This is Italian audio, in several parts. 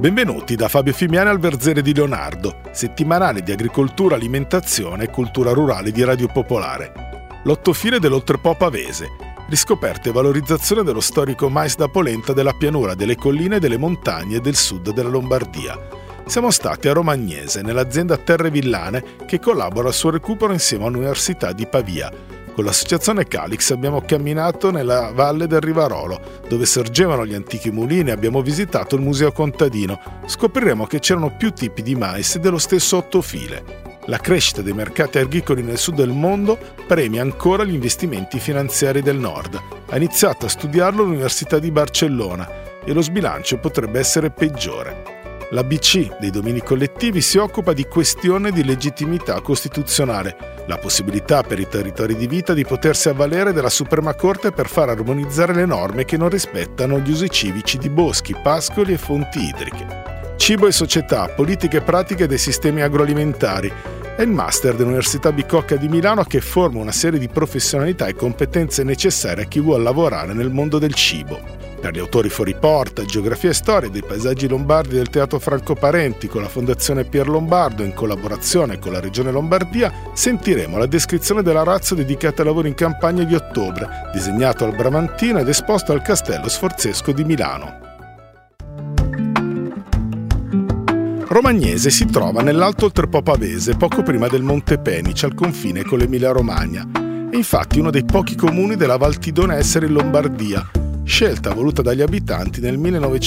Benvenuti da Fabio Fimiani al Verzere di Leonardo, settimanale di agricoltura, alimentazione e cultura rurale di Radio Popolare. L'8 file dell'Oltrepo Pavese, riscoperta e valorizzazione dello storico mais da polenta della pianura, delle colline e delle montagne del sud della Lombardia. Siamo stati a Romagnese, nell'azienda Terre Villane, che collabora al suo recupero insieme all'Università di Pavia. Con l'associazione Calix abbiamo camminato nella valle del Rivarolo, dove sorgevano gli antichi mulini, e abbiamo visitato il museo contadino. Scopriremo che c'erano più tipi di mais dello stesso 8 file. La crescita dei mercati agricoli nel sud del mondo premia ancora gli investimenti finanziari del nord. Ha iniziato a studiarlo l'Università di Barcellona e lo sbilancio potrebbe essere peggiore. L'ABC dei domini collettivi si occupa di questione di legittimità costituzionale, la possibilità per i territori di vita di potersi avvalere della Suprema Corte per far armonizzare le norme che non rispettano gli usi civici di boschi, pascoli e fonti idriche. Cibo e società, politiche e pratiche dei sistemi agroalimentari è il master dell'Università Bicocca di Milano che forma una serie di professionalità e competenze necessarie a chi vuole lavorare nel mondo del cibo. Per gli autori fuori porta, geografia e storia dei paesaggi lombardi del Teatro Franco Parenti con la Fondazione Pier Lombardo in collaborazione con la Regione Lombardia, sentiremo la descrizione della razza dedicata ai lavori in campagna di ottobre, disegnato al Bramantino ed esposto al Castello Sforzesco di Milano. Romagnese si trova nell'Alto Oltrepo Pavese, poco prima del Monte Penice, al confine con l'Emilia-Romagna. È infatti uno dei pochi comuni della Val Tidone a essere in Lombardia, scelta voluta dagli abitanti nel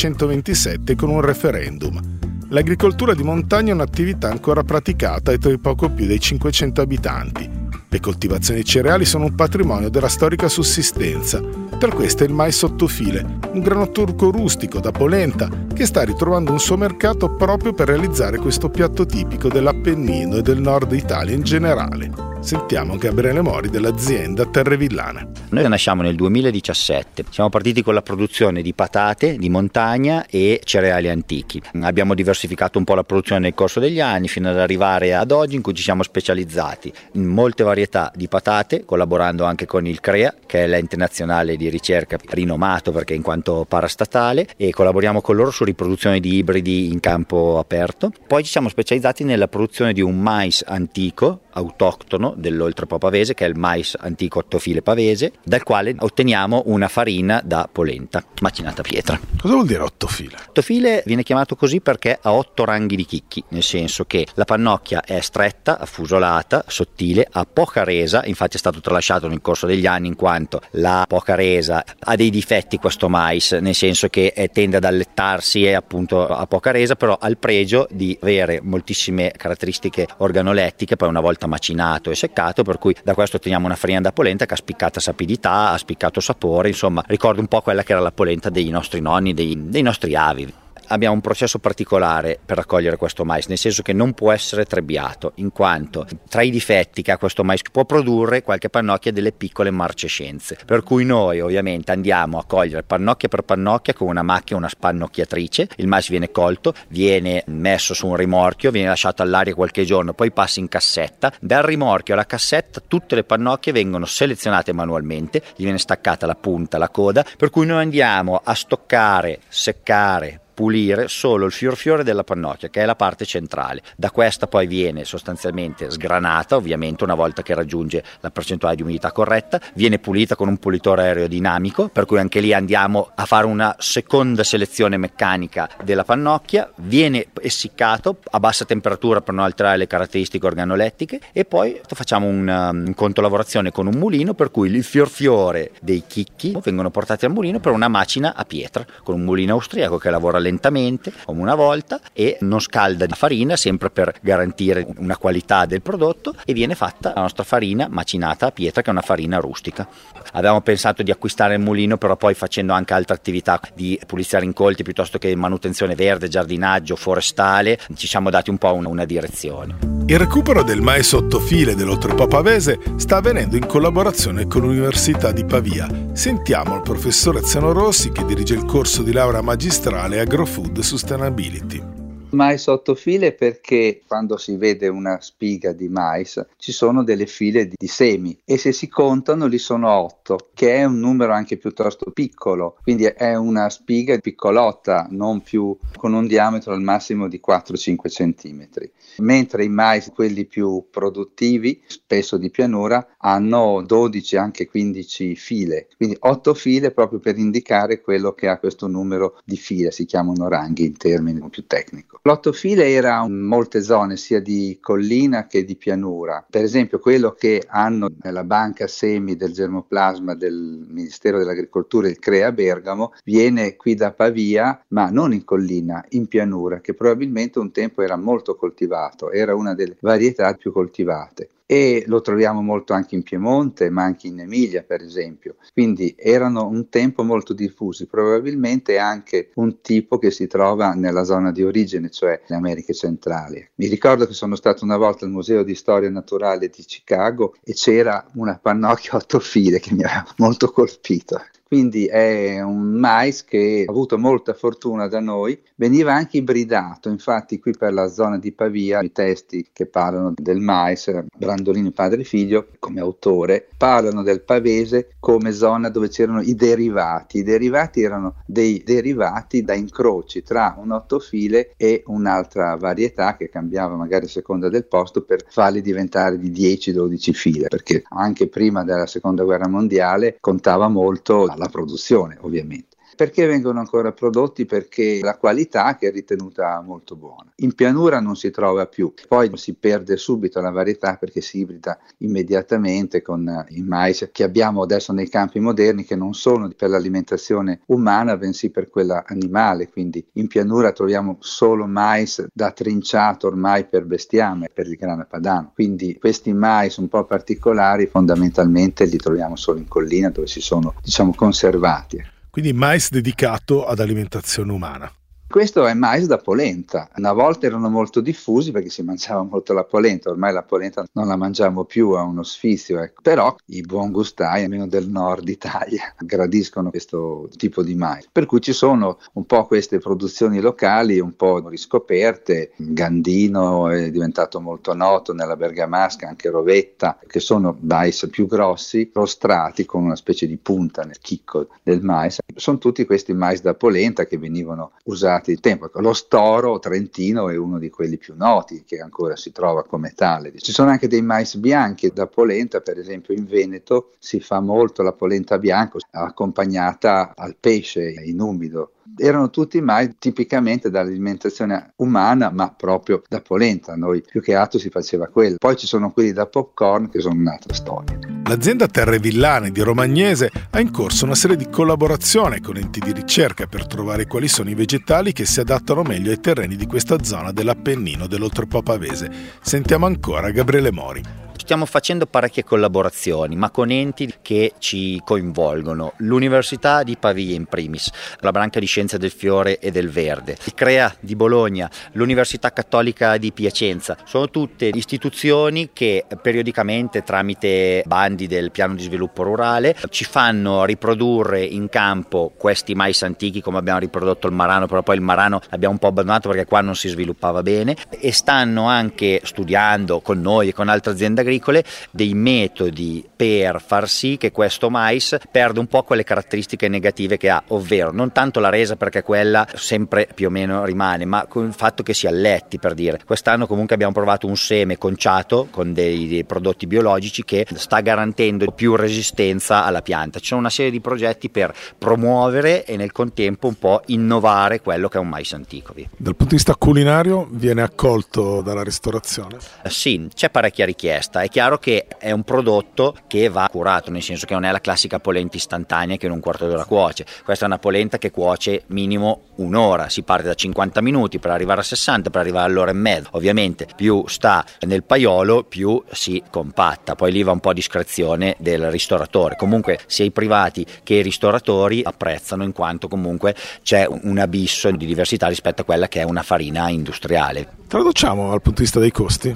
1927 con un referendum. L'agricoltura di montagna è un'attività ancora praticata e poco più dei 500 abitanti. Le coltivazioni di cereali sono un patrimonio della storica sussistenza. Tra queste il mais 8 file, un grano turco rustico da polenta che sta ritrovando un suo mercato proprio per realizzare questo piatto tipico dell'Appennino e del nord Italia in generale. Sentiamo Gabriele Mori dell'azienda Terre Villane. Noi nasciamo nel 2017, siamo partiti con la produzione di patate, di montagna e cereali antichi. Abbiamo diversificato un po' la produzione nel corso degli anni fino ad arrivare ad oggi in cui ci siamo specializzati in molte varietà di patate, collaborando anche con il CREA, che è l'ente nazionale di ricerca rinomato perché in quanto parastatale, e collaboriamo con loro su riproduzione di ibridi in campo aperto. Poi ci siamo specializzati nella produzione di un mais antico, autoctono dell'Oltrepo Pavese, che è il mais antico 8 file pavese, dal quale otteniamo una farina da polenta macinata a pietra. Cosa vuol dire 8 file? 8 file viene chiamato così perché ha 8 ranghi di chicchi, nel senso che la pannocchia è stretta, affusolata, sottile, ha poca resa, infatti è stato tralasciato nel corso degli anni in quanto la poca resa ha dei difetti questo mais, nel senso che tende ad allettarsi e appunto ha poca resa, però ha il pregio di avere moltissime caratteristiche organolettiche, poi una volta macinato e seccato, per cui da questo otteniamo una farina da polenta che ha spiccata sapidità, ha spiccato sapore, insomma ricorda un po' quella che era la polenta dei nostri nonni, dei nostri avi. Abbiamo un processo particolare per raccogliere questo mais, nel senso che non può essere trebbiato, in quanto tra i difetti che ha questo mais può produrre qualche pannocchia delle piccole marcescenze, per cui noi ovviamente andiamo a cogliere pannocchia per pannocchia con una macchina, una spannocchiatrice. Il mais viene colto, viene messo su un rimorchio, viene lasciato all'aria qualche giorno, poi passa in cassetta. Dal rimorchio alla cassetta tutte le pannocchie vengono selezionate manualmente, gli viene staccata la punta, la coda, per cui noi andiamo a stoccare, seccare, pulire solo il fiore della pannocchia, che è la parte centrale. Da questa poi viene sostanzialmente sgranata, ovviamente una volta che raggiunge la percentuale di umidità corretta, viene pulita con un pulitore aerodinamico, per cui anche lì andiamo a fare una seconda selezione meccanica della pannocchia, viene essiccato a bassa temperatura per non alterare le caratteristiche organolettiche, e poi facciamo un contolavorazione con un mulino, per cui il fiore dei chicchi vengono portati al mulino per una macina a pietra con un mulino austriaco che lavora lentamente come una volta e non scalda la farina, sempre per garantire una qualità del prodotto, e viene fatta la nostra farina macinata a pietra, che è una farina rustica. Avevamo pensato di acquistare il mulino, però poi facendo anche altre attività di pulizia rincolti piuttosto che manutenzione verde, giardinaggio, forestale, ci siamo dati un po' una direzione. Il recupero del mais 8 file dell'Oltrepo Pavese sta avvenendo in collaborazione con l'Università di Pavia. Sentiamo il professor Eziano Rossi, che dirige il corso di laurea magistrale Agrofood Sustainability. Mais 8 file perché quando si vede una spiga di mais ci sono delle file di semi e se si contano li sono 8, che è un numero anche piuttosto piccolo, quindi è una spiga piccolotta, non più con un diametro al massimo di 4-5 centimetri. Mentre i mais, quelli più produttivi, spesso di pianura, hanno 12, anche 15 file, quindi 8 file proprio per indicare quello che ha questo numero di file, si chiamano ranghi in termini più tecnico. L'8 file era in molte zone, sia di collina che di pianura. Per esempio quello che hanno nella banca semi del germoplasma del Ministero dell'Agricoltura, il CREA Bergamo, viene qui da Pavia, ma non in collina, in pianura, che probabilmente un tempo era molto coltivato, era una delle varietà più coltivate. E lo troviamo molto anche in Piemonte, ma anche in Emilia per esempio, quindi erano un tempo molto diffusi, probabilmente anche un tipo che si trova nella zona di origine, cioè le Americhe centrali. Mi ricordo che sono stato una volta al Museo di Storia Naturale di Chicago e c'era una pannocchia a 8 file che mi aveva molto colpito. Quindi è un mais che ha avuto molta fortuna da noi, veniva anche ibridato, infatti qui per la zona di Pavia i testi che parlano del mais, Brandolini padre e figlio come autore, parlano del pavese come zona dove c'erano i derivati erano dei derivati da incroci tra un 8 file e un'altra varietà che cambiava magari a seconda del posto per farli diventare di 10-12 file, perché anche prima della seconda guerra mondiale contava molto la produzione ovviamente. Perché vengono ancora prodotti? Perché la qualità che è ritenuta molto buona. In pianura non si trova più, poi si perde subito la varietà perché si ibrida immediatamente con il mais che abbiamo adesso nei campi moderni, che non sono per l'alimentazione umana bensì per quella animale, quindi in pianura troviamo solo mais da trinciato ormai per bestiame, per il grano padano, quindi questi mais un po' particolari fondamentalmente li troviamo solo in collina dove si sono conservati. Quindi mais dedicato ad alimentazione umana. Questo è mais da polenta. Una volta erano molto diffusi perché si mangiava molto la polenta, ormai la polenta non la mangiamo più, a uno sfizio, ecco. Però i buon gustai, almeno del nord Italia, gradiscono questo tipo di mais. Per cui ci sono un po' queste produzioni locali, un po' riscoperte. Gandino è diventato molto noto, nella Bergamasca, anche Rovetta, che sono mais più grossi, rostrati con una specie di punta nel chicco del mais. Sono tutti questi mais da polenta che venivano usati il tempo. Lo storo trentino è uno di quelli più noti che ancora si trova come tale. Ci sono anche dei mais bianchi da polenta, per esempio in Veneto si fa molto la polenta bianca accompagnata al pesce in umido. Erano tutti mais tipicamente dall'alimentazione umana, ma proprio da polenta. Noi più che altro si faceva quello. Poi ci sono quelli da popcorn che sono un'altra storia. L'azienda Terre Villane di Romagnese ha in corso una serie di collaborazioni con enti di ricerca per trovare quali sono i vegetali che si adattano meglio ai terreni di questa zona dell'Appennino dell'Oltrepò Pavese. Sentiamo ancora Gabriele Mori. Stiamo facendo parecchie collaborazioni, ma con enti che ci coinvolgono. L'Università di Pavia in primis, la branca di Scienze del Fiore e del Verde, il CREA di Bologna, l'Università Cattolica di Piacenza. Sono tutte istituzioni che periodicamente, tramite bandi del Piano di Sviluppo Rurale, ci fanno riprodurre in campo questi mais antichi, come abbiamo riprodotto il marano, però poi il marano l'abbiamo un po' abbandonato perché qua non si sviluppava bene, e stanno anche studiando con noi e con altre aziende agricole dei metodi per far sì che questo mais perda un po' quelle caratteristiche negative che ha, ovvero non tanto la resa, perché quella sempre più o meno rimane, ma con il fatto che si alletti, per dire. Quest'anno comunque abbiamo provato un seme conciato con dei prodotti biologici che sta garantendo più resistenza alla pianta. Ci sono una serie di progetti per promuovere e nel contempo un po' innovare quello che è un mais antico. Dal punto di vista culinario viene accolto dalla ristorazione? Sì, c'è parecchia richiesta. È chiaro che è un prodotto che va curato, nel senso che non è la classica polenta istantanea che in un quarto d'ora cuoce. Questa è una polenta che cuoce minimo un'ora, si parte da 50 minuti per arrivare a 60, per arrivare all'ora e mezza. Ovviamente più sta nel paiolo più si compatta, poi lì va un po' a discrezione del ristoratore. Comunque sia i privati che i ristoratori apprezzano, in quanto comunque c'è un abisso di diversità rispetto a quella che è una farina industriale. Traduciamo dal punto di vista dei costi.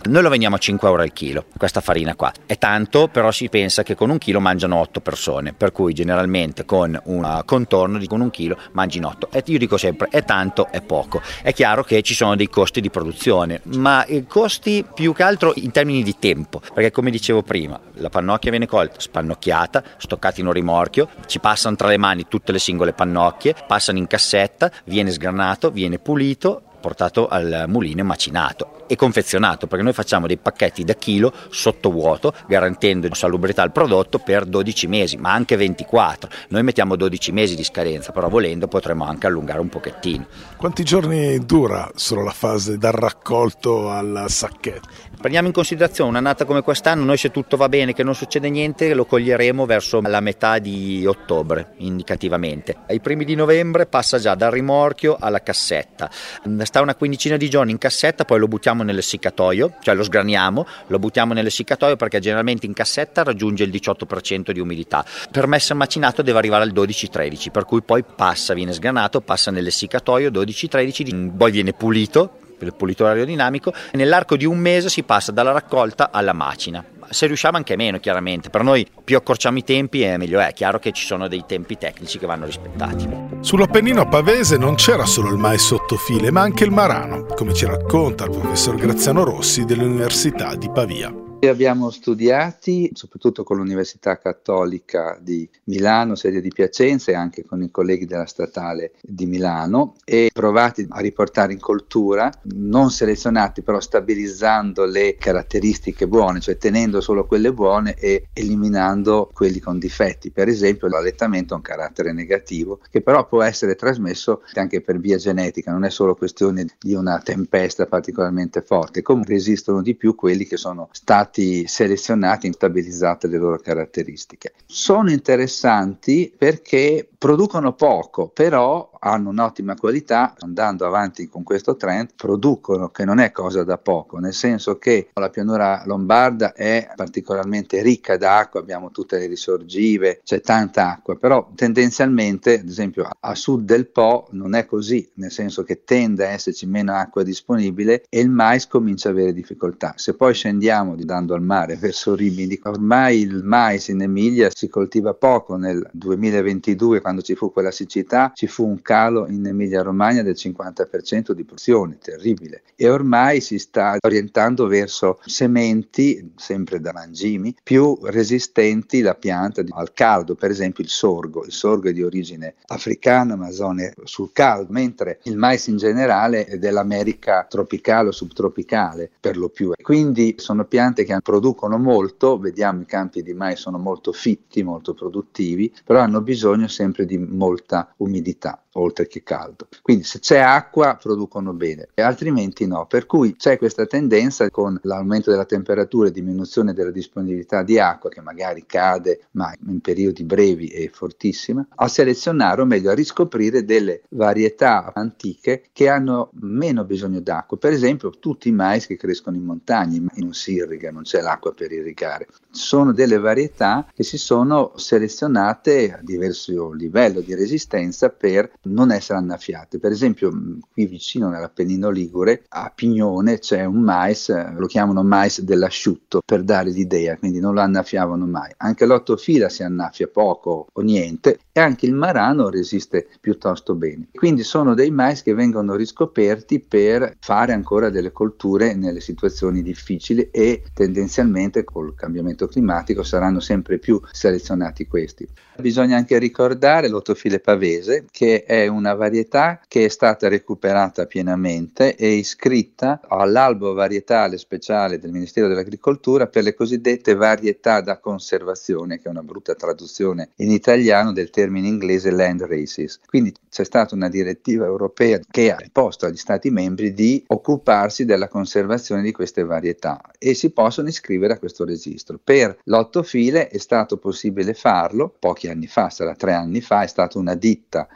Noi lo vendiamo a 5 euro al chilo, questa farina qua. È tanto, però si pensa che con un chilo mangiano 8 persone, per cui generalmente con un contorno con un chilo mangino 8. E io dico sempre, è tanto, è poco. È chiaro che ci sono dei costi di produzione, ma i costi più che altro in termini di tempo, perché come dicevo prima, la pannocchia viene colta, spannocchiata, stoccata in un rimorchio, ci passano tra le mani tutte le singole pannocchie, passano in cassetta, viene sgranato, viene pulito, portato al mulino e macinato e confezionato, perché noi facciamo dei pacchetti da chilo sottovuoto, garantendo salubrità al prodotto per 12 mesi, ma anche 24. Noi mettiamo 12 mesi di scadenza, però volendo potremmo anche allungare un pochettino. Quanti giorni dura solo la fase dal raccolto al sacchetto? Prendiamo in considerazione un'annata come quest'anno, noi se tutto va bene, che non succede niente, lo coglieremo verso la metà di ottobre, indicativamente. Ai primi di novembre passa già dal rimorchio alla cassetta. Sta una quindicina di giorni in cassetta, poi lo buttiamo nell'essiccatoio, cioè lo sgraniamo, lo buttiamo nell'essiccatoio perché generalmente in cassetta raggiunge il 18% di umidità. Per me essere macinato deve arrivare al 12-13, per cui poi viene sgranato, passa nell'essiccatoio 12-13, poi viene pulito, il pulitore aerodinamico, e nell'arco di un mese si passa dalla raccolta alla macina. Se riusciamo anche meno, chiaramente. Per noi più accorciamo i tempi e meglio è. Chiaro che ci sono dei tempi tecnici che vanno rispettati. Sull'Appennino pavese non c'era solo il mais sottofile, ma anche il marano, come ci racconta il professor Graziano Rossi dell'Università di Pavia. Abbiamo studiati, soprattutto con l'Università Cattolica di Milano, sede di Piacenza, e anche con i colleghi della Statale di Milano, e provati a riportare in coltura, non selezionati però stabilizzando le caratteristiche buone, cioè tenendo solo quelle buone e eliminando quelli con difetti. Per esempio l'allettamento ha un carattere negativo che però può essere trasmesso anche per via genetica, non è solo questione di una tempesta particolarmente forte, comunque esistono di più quelli che sono stati selezionati e stabilizzate le loro caratteristiche. Sono interessanti perché producono poco, però hanno un'ottima qualità. Andando avanti con questo trend, producono, che non è cosa da poco, nel senso che la pianura lombarda è particolarmente ricca d'acqua, abbiamo tutte le risorgive, c'è tanta acqua, però tendenzialmente, ad esempio a sud del Po non è così, nel senso che tende a esserci meno acqua disponibile e il mais comincia a avere difficoltà. Se poi scendiamo andando al mare verso Rimini, ormai il mais in Emilia si coltiva poco. Nel 2022, quando ci fu quella siccità, ci fu un calo in Emilia-Romagna del 50% di produzione, terribile, e ormai si sta orientando verso sementi, sempre da mangimi, più resistenti la pianta al caldo, per esempio il sorgo è di origine africana, amazone sul caldo, mentre il mais in generale è dell'America tropicale o subtropicale per lo più, quindi sono piante che producono molto. Vediamo i campi di mais sono molto fitti, molto produttivi, però hanno bisogno sempre di molta umidità oltre che caldo, quindi se c'è acqua producono bene e altrimenti no, per cui c'è questa tendenza con l'aumento della temperatura e diminuzione della disponibilità di acqua, che magari cade ma in periodi brevi e fortissima, a selezionare, o meglio a riscoprire delle varietà antiche che hanno meno bisogno d'acqua. Per esempio tutti i mais che crescono in montagne non si irriga, non c'è l'acqua per irrigare. Sono delle varietà che si sono selezionate a diverso livello di resistenza per non essere annaffiate. Per esempio qui vicino nell'Appennino Ligure a Pignone c'è un mais, lo chiamano mais dell'asciutto per dare l'idea, quindi non lo annaffiavano mai. Anche l'ottofila si annaffia poco o niente e anche il marano resiste piuttosto bene. Quindi sono dei mais che vengono riscoperti per fare ancora delle colture nelle situazioni difficili e tendenzialmente col cambiamento climatico saranno sempre più selezionati questi. Bisogna anche ricordare l'ottofile pavese, che è una varietà che è stata recuperata pienamente e iscritta all'albo varietale speciale del Ministero dell'Agricoltura per le cosiddette varietà da conservazione, che è una brutta traduzione in italiano del termine inglese land races. Quindi c'è stata una direttiva europea che ha imposto agli Stati membri di occuparsi della conservazione di queste varietà e si possono iscrivere a questo registro. Per l'ottofile è stato possibile farlo pochi anni fa, sarà 3 anni fa, è stata una ditta di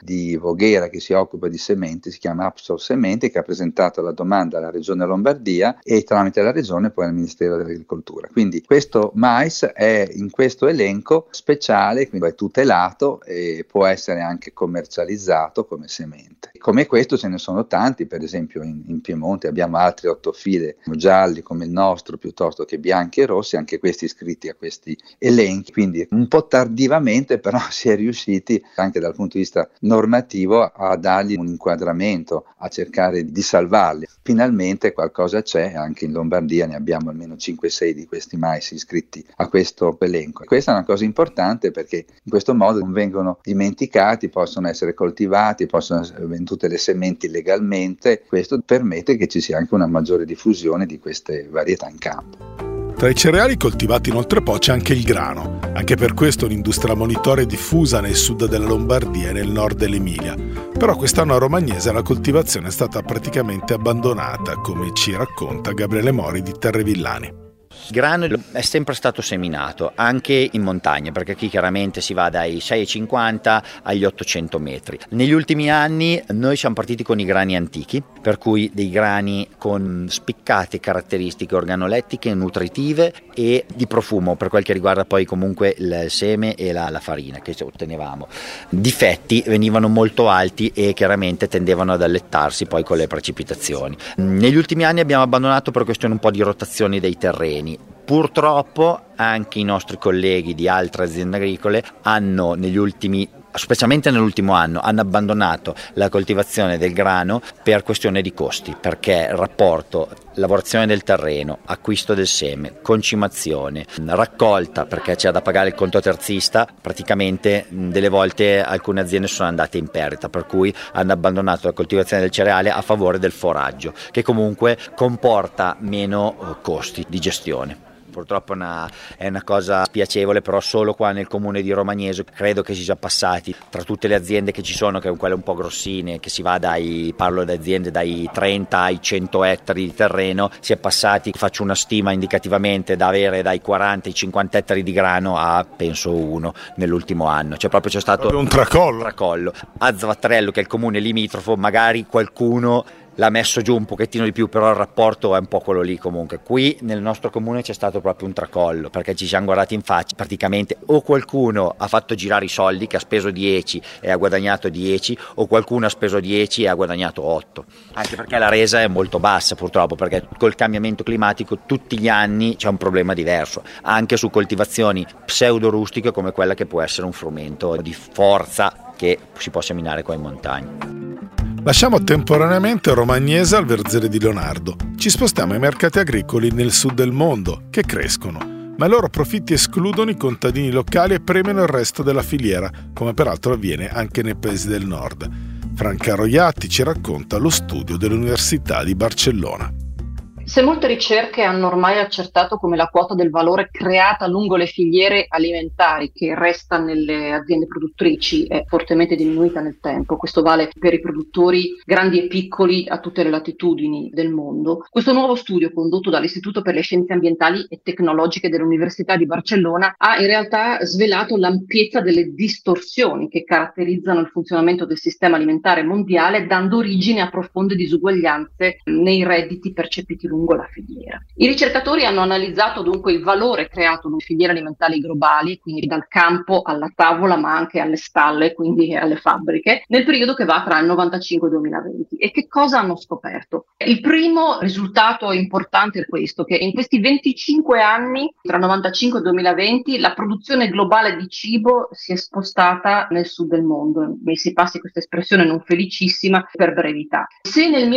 Voghera che si occupa di sementi, si chiama Apsor Sementi, che ha presentato la domanda alla Regione Lombardia e tramite la Regione poi al Ministero dell'Agricoltura. Quindi questo mais è in questo elenco speciale, quindi è tutelato e può essere anche commercializzato come semente. Come questo ce ne sono tanti, per esempio in Piemonte abbiamo altri ortofile gialli come il nostro piuttosto che bianchi e rossi, anche questi iscritti a questi elenchi, quindi un po' tardivamente però si è riusciti anche dal punto di vista normativo a dargli un inquadramento, a cercare di salvarli. Finalmente qualcosa c'è, anche in Lombardia ne abbiamo almeno 5-6 di questi mais iscritti a questo elenco. E questa è una cosa importante perché in questo modo non vengono dimenticati, possono essere coltivati, possono essere vendute le sementi legalmente. Questo permette che ci sia anche una maggiore diffusione di queste varietà in campo. Tra i cereali coltivati in Oltrepò c'è anche il grano. Anche per questo l'industria monitore è diffusa nel sud della Lombardia e nel nord dell'Emilia. Però quest'anno a Romagnese la coltivazione è stata praticamente abbandonata, come ci racconta Gabriele Mori di Terrevillani. Il grano è sempre stato seminato, anche in montagna, perché qui chiaramente si va dai 6,50 agli 800 metri. Negli ultimi anni noi siamo partiti con i grani antichi, per cui dei grani con spiccate caratteristiche organolettiche, nutritive e di profumo, per quel che riguarda poi comunque il seme e la farina che ottenevamo. Difetti venivano molto alti e chiaramente tendevano ad allettarsi poi con le precipitazioni. Negli ultimi anni abbiamo abbandonato per questione un po' di rotazioni dei terreni. Purtroppo anche i nostri colleghi di altre aziende agricole hanno specialmente nell'ultimo anno, hanno abbandonato la coltivazione del grano per questione di costi, perché il rapporto lavorazione del terreno, acquisto del seme, concimazione, raccolta, perché c'è da pagare il conto terzista, praticamente delle volte alcune aziende sono andate in perdita, per cui hanno abbandonato la coltivazione del cereale a favore del foraggio, che comunque comporta meno costi di gestione. Purtroppo è una cosa spiacevole, però solo qua nel comune di Romagnese credo che si sia passati tra tutte le aziende che ci sono, che quelle un po' grossine, che si va parlo di aziende dai 30 ai 100 ettari di terreno, si è passati, faccio una stima indicativamente, da avere dai 40 ai 50 ettari di grano a penso uno nell'ultimo anno, c'è stato un tracollo. A Zavattarello, che è il comune limitrofo, magari qualcuno l'ha messo giù un pochettino di più, però il rapporto è un po' quello lì comunque. Qui nel nostro comune c'è stato proprio un tracollo, perché ci siamo guardati in faccia, praticamente o qualcuno ha fatto girare i soldi, che ha speso 10 e ha guadagnato 10, o qualcuno ha speso 10 e ha guadagnato 8, anche perché la resa è molto bassa purtroppo, perché col cambiamento climatico tutti gli anni c'è un problema diverso, anche su coltivazioni pseudo rustiche come quella che può essere un frumento di forza che si può seminare qua in montagna. Lasciamo temporaneamente Romagnese al Verzere di Leonardo. Ci spostiamo ai mercati agricoli nel sud del mondo, che crescono, ma i loro profitti escludono i contadini locali e premiano il resto della filiera, come peraltro avviene anche nei paesi del nord. Franca Roiatti ci racconta lo studio dell'Università di Barcellona. Se molte ricerche hanno ormai accertato come la quota del valore creata lungo le filiere alimentari che resta nelle aziende produttrici è fortemente diminuita nel tempo, questo vale per i produttori grandi e piccoli a tutte le latitudini del mondo. Questo nuovo studio condotto dall'Istituto per le Scienze Ambientali e Tecnologiche dell'Università di Barcellona ha in realtà svelato l'ampiezza delle distorsioni che caratterizzano il funzionamento del sistema alimentare mondiale, dando origine a profonde disuguaglianze nei redditi percepiti lungo la filiera. I ricercatori hanno analizzato dunque il valore creato nelle filiere alimentari globali, quindi dal campo alla tavola ma anche alle stalle, quindi alle fabbriche, nel periodo che va tra il 95 e il 2020. E che cosa hanno scoperto? Il primo risultato importante è questo, che in questi 25 anni, tra il 95 e il 2020, la produzione globale di cibo si è spostata nel sud del mondo. Mi si passi questa espressione non felicissima per brevità. Se nel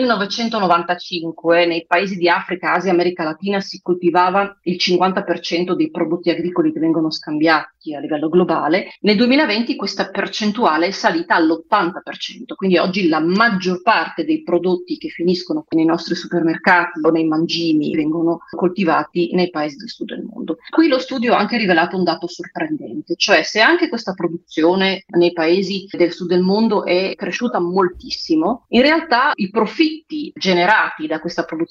1995 nei paesi di Africa, Asia, America Latina si coltivava il 50% dei prodotti agricoli che vengono scambiati a livello globale, nel 2020 questa percentuale è salita all'80%, quindi oggi la maggior parte dei prodotti che finiscono nei nostri supermercati o nei mangimi vengono coltivati nei paesi del sud del mondo. Qui lo studio ha anche rivelato un dato sorprendente, cioè se anche questa produzione nei paesi del sud del mondo è cresciuta moltissimo, in realtà i profitti generati da questa produzione agricola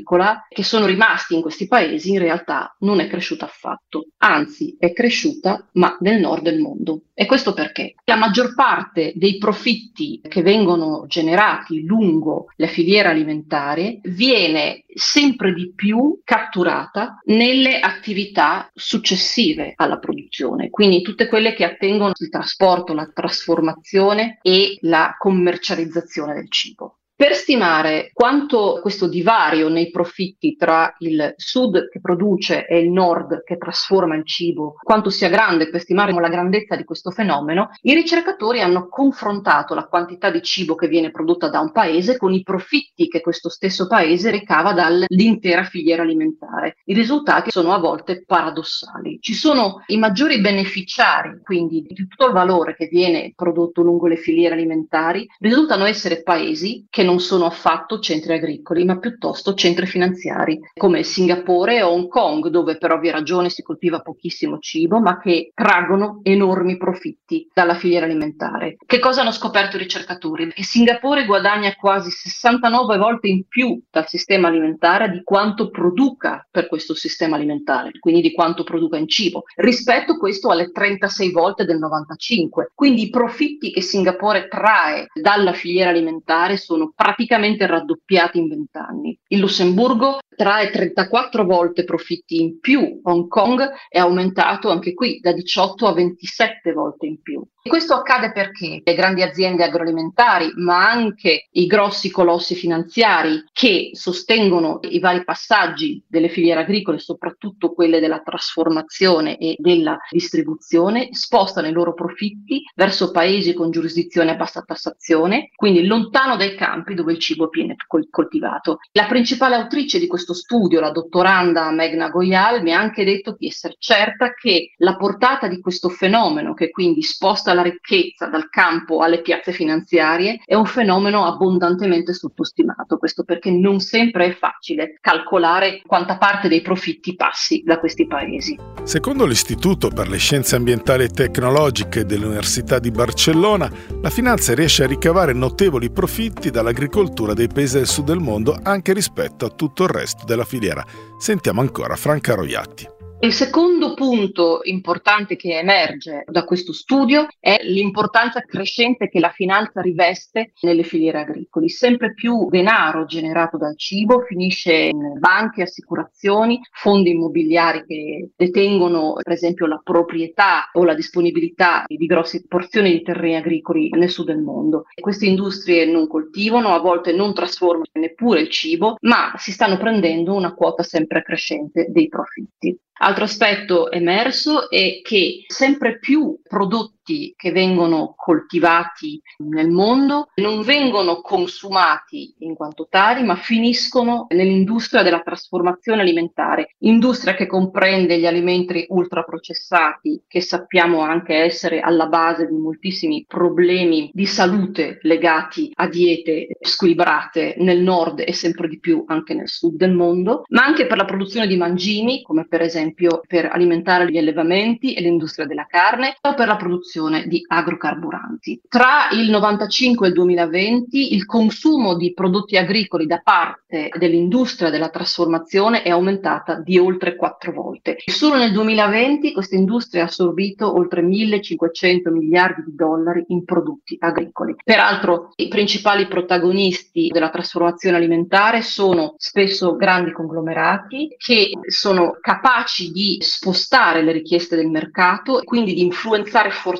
agricola che sono rimasti in questi paesi in realtà non è cresciuta affatto, anzi è cresciuta ma nel nord del mondo. E questo perché la maggior parte dei profitti che vengono generati lungo la filiera alimentare viene sempre di più catturata nelle attività successive alla produzione, quindi tutte quelle che attengono il trasporto, la trasformazione e la commercializzazione del cibo. Per stimare quanto questo divario nei profitti tra il sud che produce e il nord che trasforma il cibo, quanto sia grande, per stimare la grandezza di questo fenomeno, i ricercatori hanno confrontato la quantità di cibo che viene prodotta da un paese con i profitti che questo stesso paese ricava dall'intera filiera alimentare. I risultati sono a volte paradossali. Ci sono i maggiori beneficiari, quindi di tutto il valore che viene prodotto lungo le filiere alimentari, risultano essere paesi che non sono affatto centri agricoli, ma piuttosto centri finanziari, come Singapore e Hong Kong, dove per ovvie ragioni si coltiva pochissimo cibo, ma che traggono enormi profitti dalla filiera alimentare. Che cosa hanno scoperto i ricercatori? Che Singapore guadagna quasi 69 volte in più dal sistema alimentare di quanto produca per questo sistema alimentare, quindi di quanto produca in cibo, rispetto questo alle 36 volte del 95. Quindi i profitti che Singapore trae dalla filiera alimentare sono praticamente raddoppiati in 20 anni. Il Lussemburgo trae 34 volte profitti in più, Hong Kong è aumentato anche qui da 18 a 27 volte in più. E questo accade perché le grandi aziende agroalimentari, ma anche i grossi colossi finanziari che sostengono i vari passaggi delle filiere agricole, soprattutto quelle della trasformazione e della distribuzione, spostano i loro profitti verso paesi con giurisdizione a bassa tassazione, quindi lontano dai campi dove il cibo viene coltivato. La principale autrice di questo studio, la dottoranda Meghna Goyal, mi ha anche detto di essere certa che la portata di questo fenomeno, che quindi sposta la ricchezza dal campo alle piazze finanziarie, è un fenomeno abbondantemente sottostimato. Questo perché non sempre è facile calcolare quanta parte dei profitti passi da questi paesi. Secondo l'Istituto per le Scienze Ambientali e Tecnologiche dell'Università di Barcellona, la finanza riesce a ricavare notevoli profitti dall'agricoltura dei paesi del sud del mondo anche rispetto a tutto il resto della filiera. Sentiamo ancora Franca Roiatti. Il secondo punto importante che emerge da questo studio è l'importanza crescente che la finanza riveste nelle filiere agricole. Sempre più denaro generato dal cibo finisce in banche, assicurazioni, fondi immobiliari che detengono per esempio la proprietà o la disponibilità di grosse porzioni di terreni agricoli nel sud del mondo. E queste industrie non coltivano, a volte non trasformano neppure il cibo, ma si stanno prendendo una quota sempre crescente dei profitti. Altro aspetto emerso è che sempre più prodotti che vengono coltivati nel mondo non vengono consumati in quanto tali, ma finiscono nell'industria della trasformazione alimentare, industria che comprende gli alimenti ultraprocessati, che sappiamo anche essere alla base di moltissimi problemi di salute legati a diete squilibrate nel nord e sempre di più anche nel sud del mondo, ma anche per la produzione di mangimi, come per esempio per alimentare gli allevamenti e l'industria della carne, o per la produzione di agrocarburanti. Tra il 95 e il 2020 il consumo di prodotti agricoli da parte dell'industria della trasformazione è aumentata di oltre 4 volte. Solo nel 2020 questa industria ha assorbito oltre 1.500 miliardi di dollari in prodotti agricoli. Peraltro i principali protagonisti della trasformazione alimentare sono spesso grandi conglomerati che sono capaci di spostare le richieste del mercato e quindi di influenzare fortemente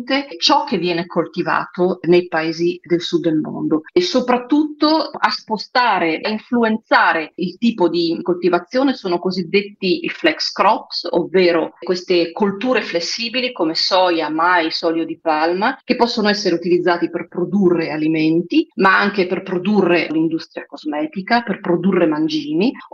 ciò che viene coltivato nei paesi del sud del mondo e soprattutto a spostare e influenzare il tipo di coltivazione sono cosiddetti i flex crops, ovvero queste colture flessibili come soia, mais, olio di palma, che possono essere utilizzati per produrre alimenti, ma anche per produrre l'industria cosmetica, per produrre mangimi o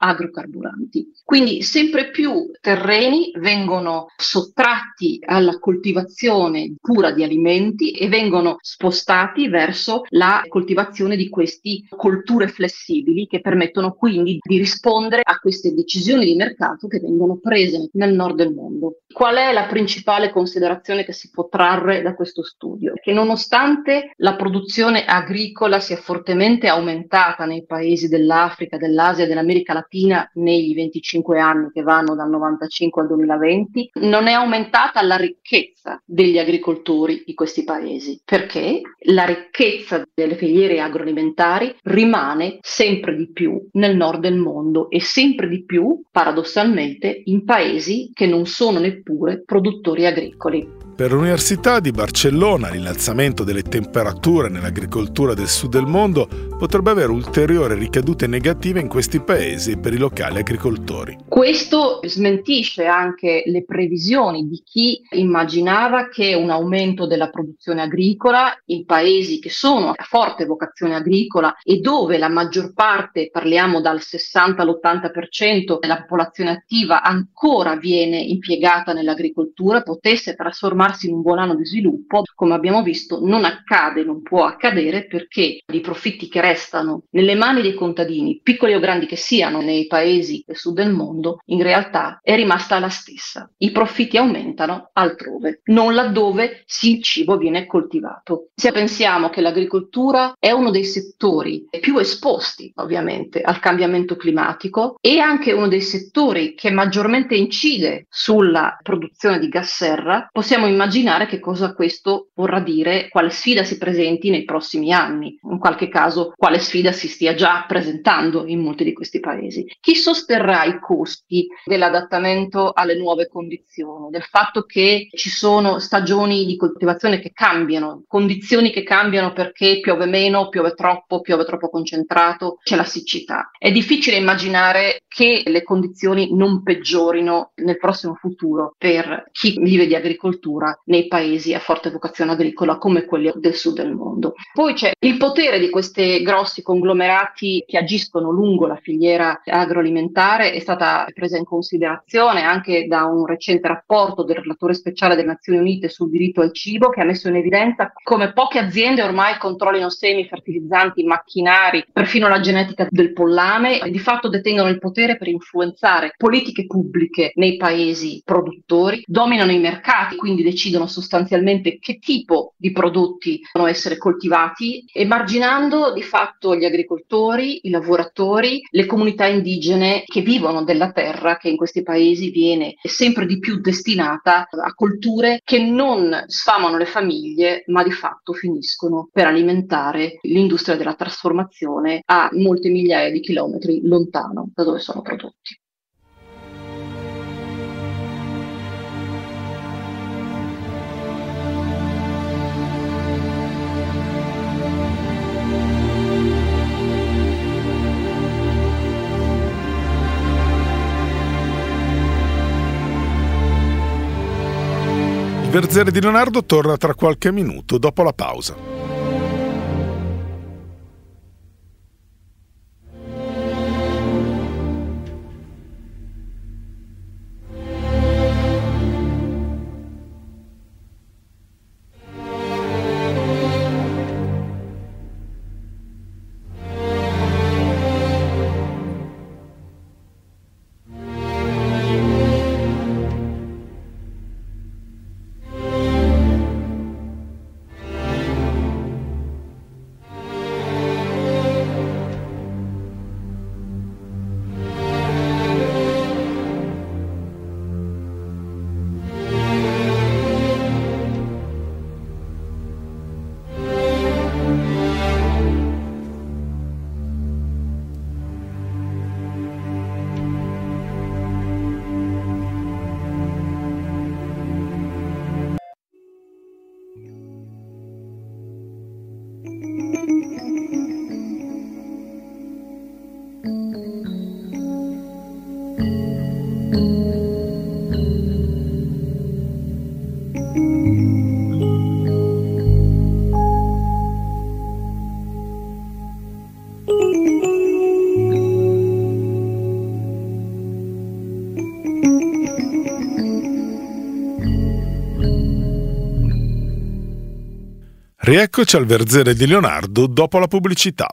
agrocarburanti. Quindi sempre più terreni vengono sottratti alla coltivazione pura di alimenti e vengono spostati verso la coltivazione di queste colture flessibili che permettono quindi di rispondere a queste decisioni di mercato che vengono prese nel nord del mondo. Qual è la principale considerazione che si può trarre da questo studio? Che nonostante la produzione agricola sia fortemente aumentata nei paesi dell'Africa, dell'Asia e dell'America Latina negli 25 anni che vanno dal 95 al 2020, non è aumentata la ricchezza degli agricoltori di questi paesi, perché la ricchezza delle filiere agroalimentari rimane sempre di più nel nord del mondo e sempre di più, paradossalmente, in paesi che non sono neppure produttori agricoli. Per l'Università di Barcellona l'innalzamento delle temperature nell'agricoltura del sud del mondo potrebbe avere ulteriori ricadute negative in questi paesi e per i locali agricoltori. Questo smentisce anche le previsioni di chi immaginava che un aumento della produzione agricola in paesi che sono a forte vocazione agricola e dove la maggior parte, parliamo dal 60 all'80% della popolazione attiva ancora viene impiegata nell'agricoltura, potesse trasformarsi in un buon anno di sviluppo. Come abbiamo visto, non accade, non può accadere, perché i profitti che restano nelle mani dei contadini, piccoli o grandi che siano, nei paesi del sud del mondo, in realtà è rimasta la stessa. I profitti aumentano altrove, non laddove il cibo viene coltivato. Se pensiamo che l'agricoltura è uno dei settori più esposti, ovviamente, al cambiamento climatico e anche uno dei settori che maggiormente incide sulla produzione di gas serra, possiamo immaginare che cosa questo vorrà dire, quale sfida si presenti nei prossimi anni, in qualche caso quale sfida si stia già presentando in molti di questi paesi. Chi sosterrà i costi dell'adattamento alle nuove condizioni, del fatto che ci sono stagioni di coltivazione che cambiano, condizioni che cambiano perché piove meno, piove troppo concentrato, c'è la siccità. È difficile immaginare che le condizioni non peggiorino nel prossimo futuro per chi vive di agricoltura nei paesi a forte vocazione agricola come quelli del sud del mondo. Poi c'è il potere di questi grossi conglomerati che agiscono lungo la filiera agroalimentare, è stata presa in considerazione anche da un recente rapporto del relatore speciale delle Nazioni Unite sul diritto al cibo, che ha messo in evidenza come poche aziende ormai controllino semi, fertilizzanti, macchinari, perfino la genetica del pollame, e di fatto detengono il potere per influenzare politiche pubbliche nei paesi produttori, dominano i mercati, quindi decidono sostanzialmente che tipo di prodotti devono essere coltivati, emarginando di fatto gli agricoltori, i lavoratori, le comunità indigene che vivono della terra, che in questi paesi viene sempre di più destinata a colture che non sfamano le famiglie, ma di fatto finiscono per alimentare l'industria della trasformazione a molte migliaia di chilometri lontano da dove sono prodotti. Il Verzere di Leonardo torna tra qualche minuto dopo la pausa. Rieccoci al Verzere di Leonardo dopo la pubblicità.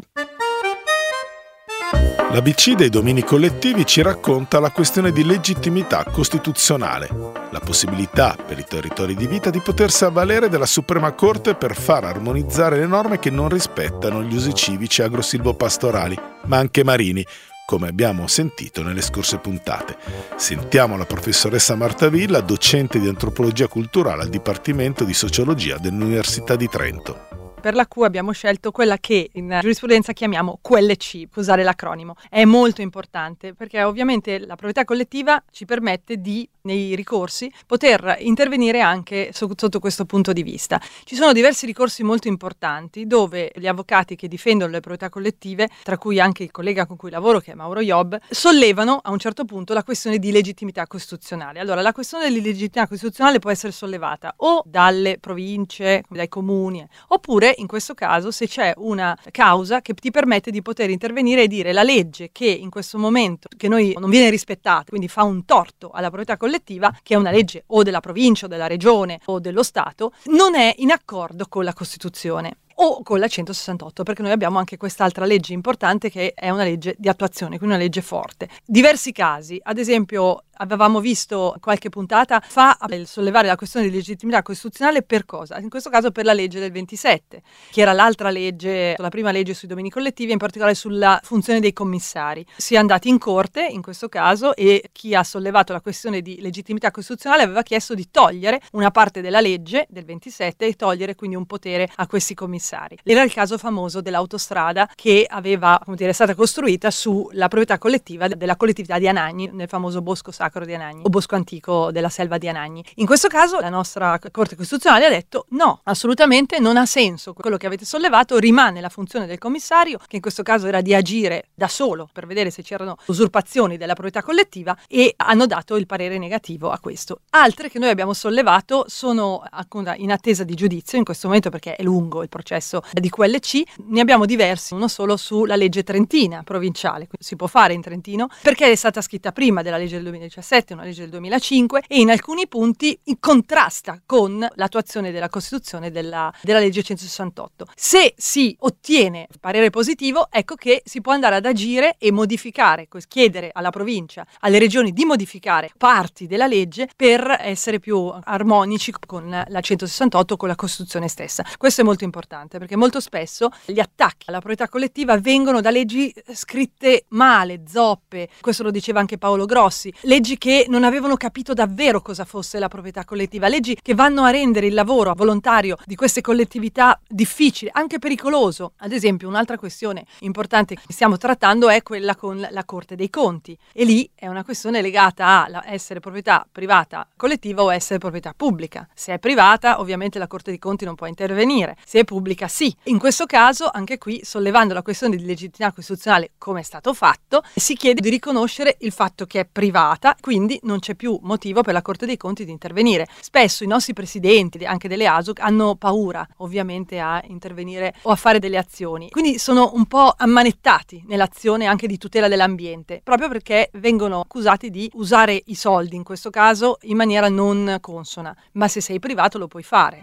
L'ABC dei domini collettivi ci racconta la questione di legittimità costituzionale, la possibilità per i territori di vita di potersi avvalere della Suprema Corte per far armonizzare le norme che non rispettano gli usi civici agrosilvopastorali, ma anche marini, come abbiamo sentito nelle scorse puntate. Sentiamo la professoressa Marta Villa, docente di antropologia culturale al Dipartimento di Sociologia dell'Università di Trento. Per la Q abbiamo scelto quella che in giurisprudenza chiamiamo QLC, usare l'acronimo. È molto importante perché ovviamente la proprietà collettiva ci permette di, nei ricorsi, poter intervenire anche sotto questo punto di vista. Ci sono diversi ricorsi molto importanti dove gli avvocati che difendono le proprietà collettive, tra cui anche il collega con cui lavoro che è Mauro Job, sollevano a un certo punto la questione di legittimità costituzionale. Allora, la questione di legittimità costituzionale può essere sollevata o dalle province, dai comuni, oppure in questo caso se c'è una causa che ti permette di poter intervenire e dire la legge che in questo momento che noi non viene rispettata, quindi fa un torto alla proprietà collettiva, che è una legge o della provincia o della regione o dello Stato, non è in accordo con la Costituzione o con la 168, perché noi abbiamo anche quest'altra legge importante che è una legge di attuazione, quindi una legge forte. Diversi casi, ad esempio avevamo visto qualche puntata fa sollevare la questione di legittimità costituzionale per cosa? In questo caso per la legge del 27, che era l'altra legge, la prima legge sui domini collettivi, in particolare sulla funzione dei commissari. Si è andati in corte in questo caso e chi ha sollevato la questione di legittimità costituzionale aveva chiesto di togliere una parte della legge del 27 e togliere quindi un potere a questi commissari. Era il caso famoso dell'autostrada che aveva, è stata costruita sulla proprietà collettiva della collettività di Anagni, nel famoso bosco sacro di Anagni o bosco antico della selva di Anagni. In questo caso la nostra Corte Costituzionale ha detto no, assolutamente non ha senso quello che avete sollevato, rimane la funzione del commissario, che in questo caso era di agire da solo per vedere se c'erano usurpazioni della proprietà collettiva, e hanno dato il parere negativo a questo. Altre che noi abbiamo sollevato sono in attesa di giudizio in questo momento perché è lungo il processo di QLC. Ne abbiamo diversi, uno solo sulla legge trentina provinciale, quindi si può fare in Trentino perché è stata scritta prima della legge del 2017, una legge del 2005, e in alcuni punti contrasta con l'attuazione della Costituzione della legge 168. Se si ottiene parere positivo, ecco che si può andare ad agire e modificare, chiedere alla provincia, alle regioni di modificare parti della legge per essere più armonici con la 168, con la Costituzione stessa. Questo è molto importante perché molto spesso gli attacchi alla proprietà collettiva vengono da leggi scritte male, zoppe, questo lo diceva anche Paolo Grossi, leggi che non avevano capito davvero cosa fosse la proprietà collettiva, leggi che vanno a rendere il lavoro volontario di queste collettività difficile, anche pericoloso. Ad esempio, un'altra questione importante che stiamo trattando è quella con la Corte dei Conti, e lì è una questione legata a essere proprietà privata collettiva o essere proprietà pubblica. Se è privata, ovviamente la Corte dei Conti non può intervenire, se è pubblica sì. In questo caso, anche qui, sollevando la questione di legittimità costituzionale, come è stato fatto, si chiede di riconoscere il fatto che è privata, quindi non c'è più motivo per la Corte dei Conti di intervenire. Spesso i nostri presidenti, anche delle ASUC, hanno paura ovviamente a intervenire o a fare delle azioni, quindi sono un po' ammanettati nell'azione anche di tutela dell'ambiente, proprio perché vengono accusati di usare i soldi, in questo caso, in maniera non consona. Ma se sei privato lo puoi fare.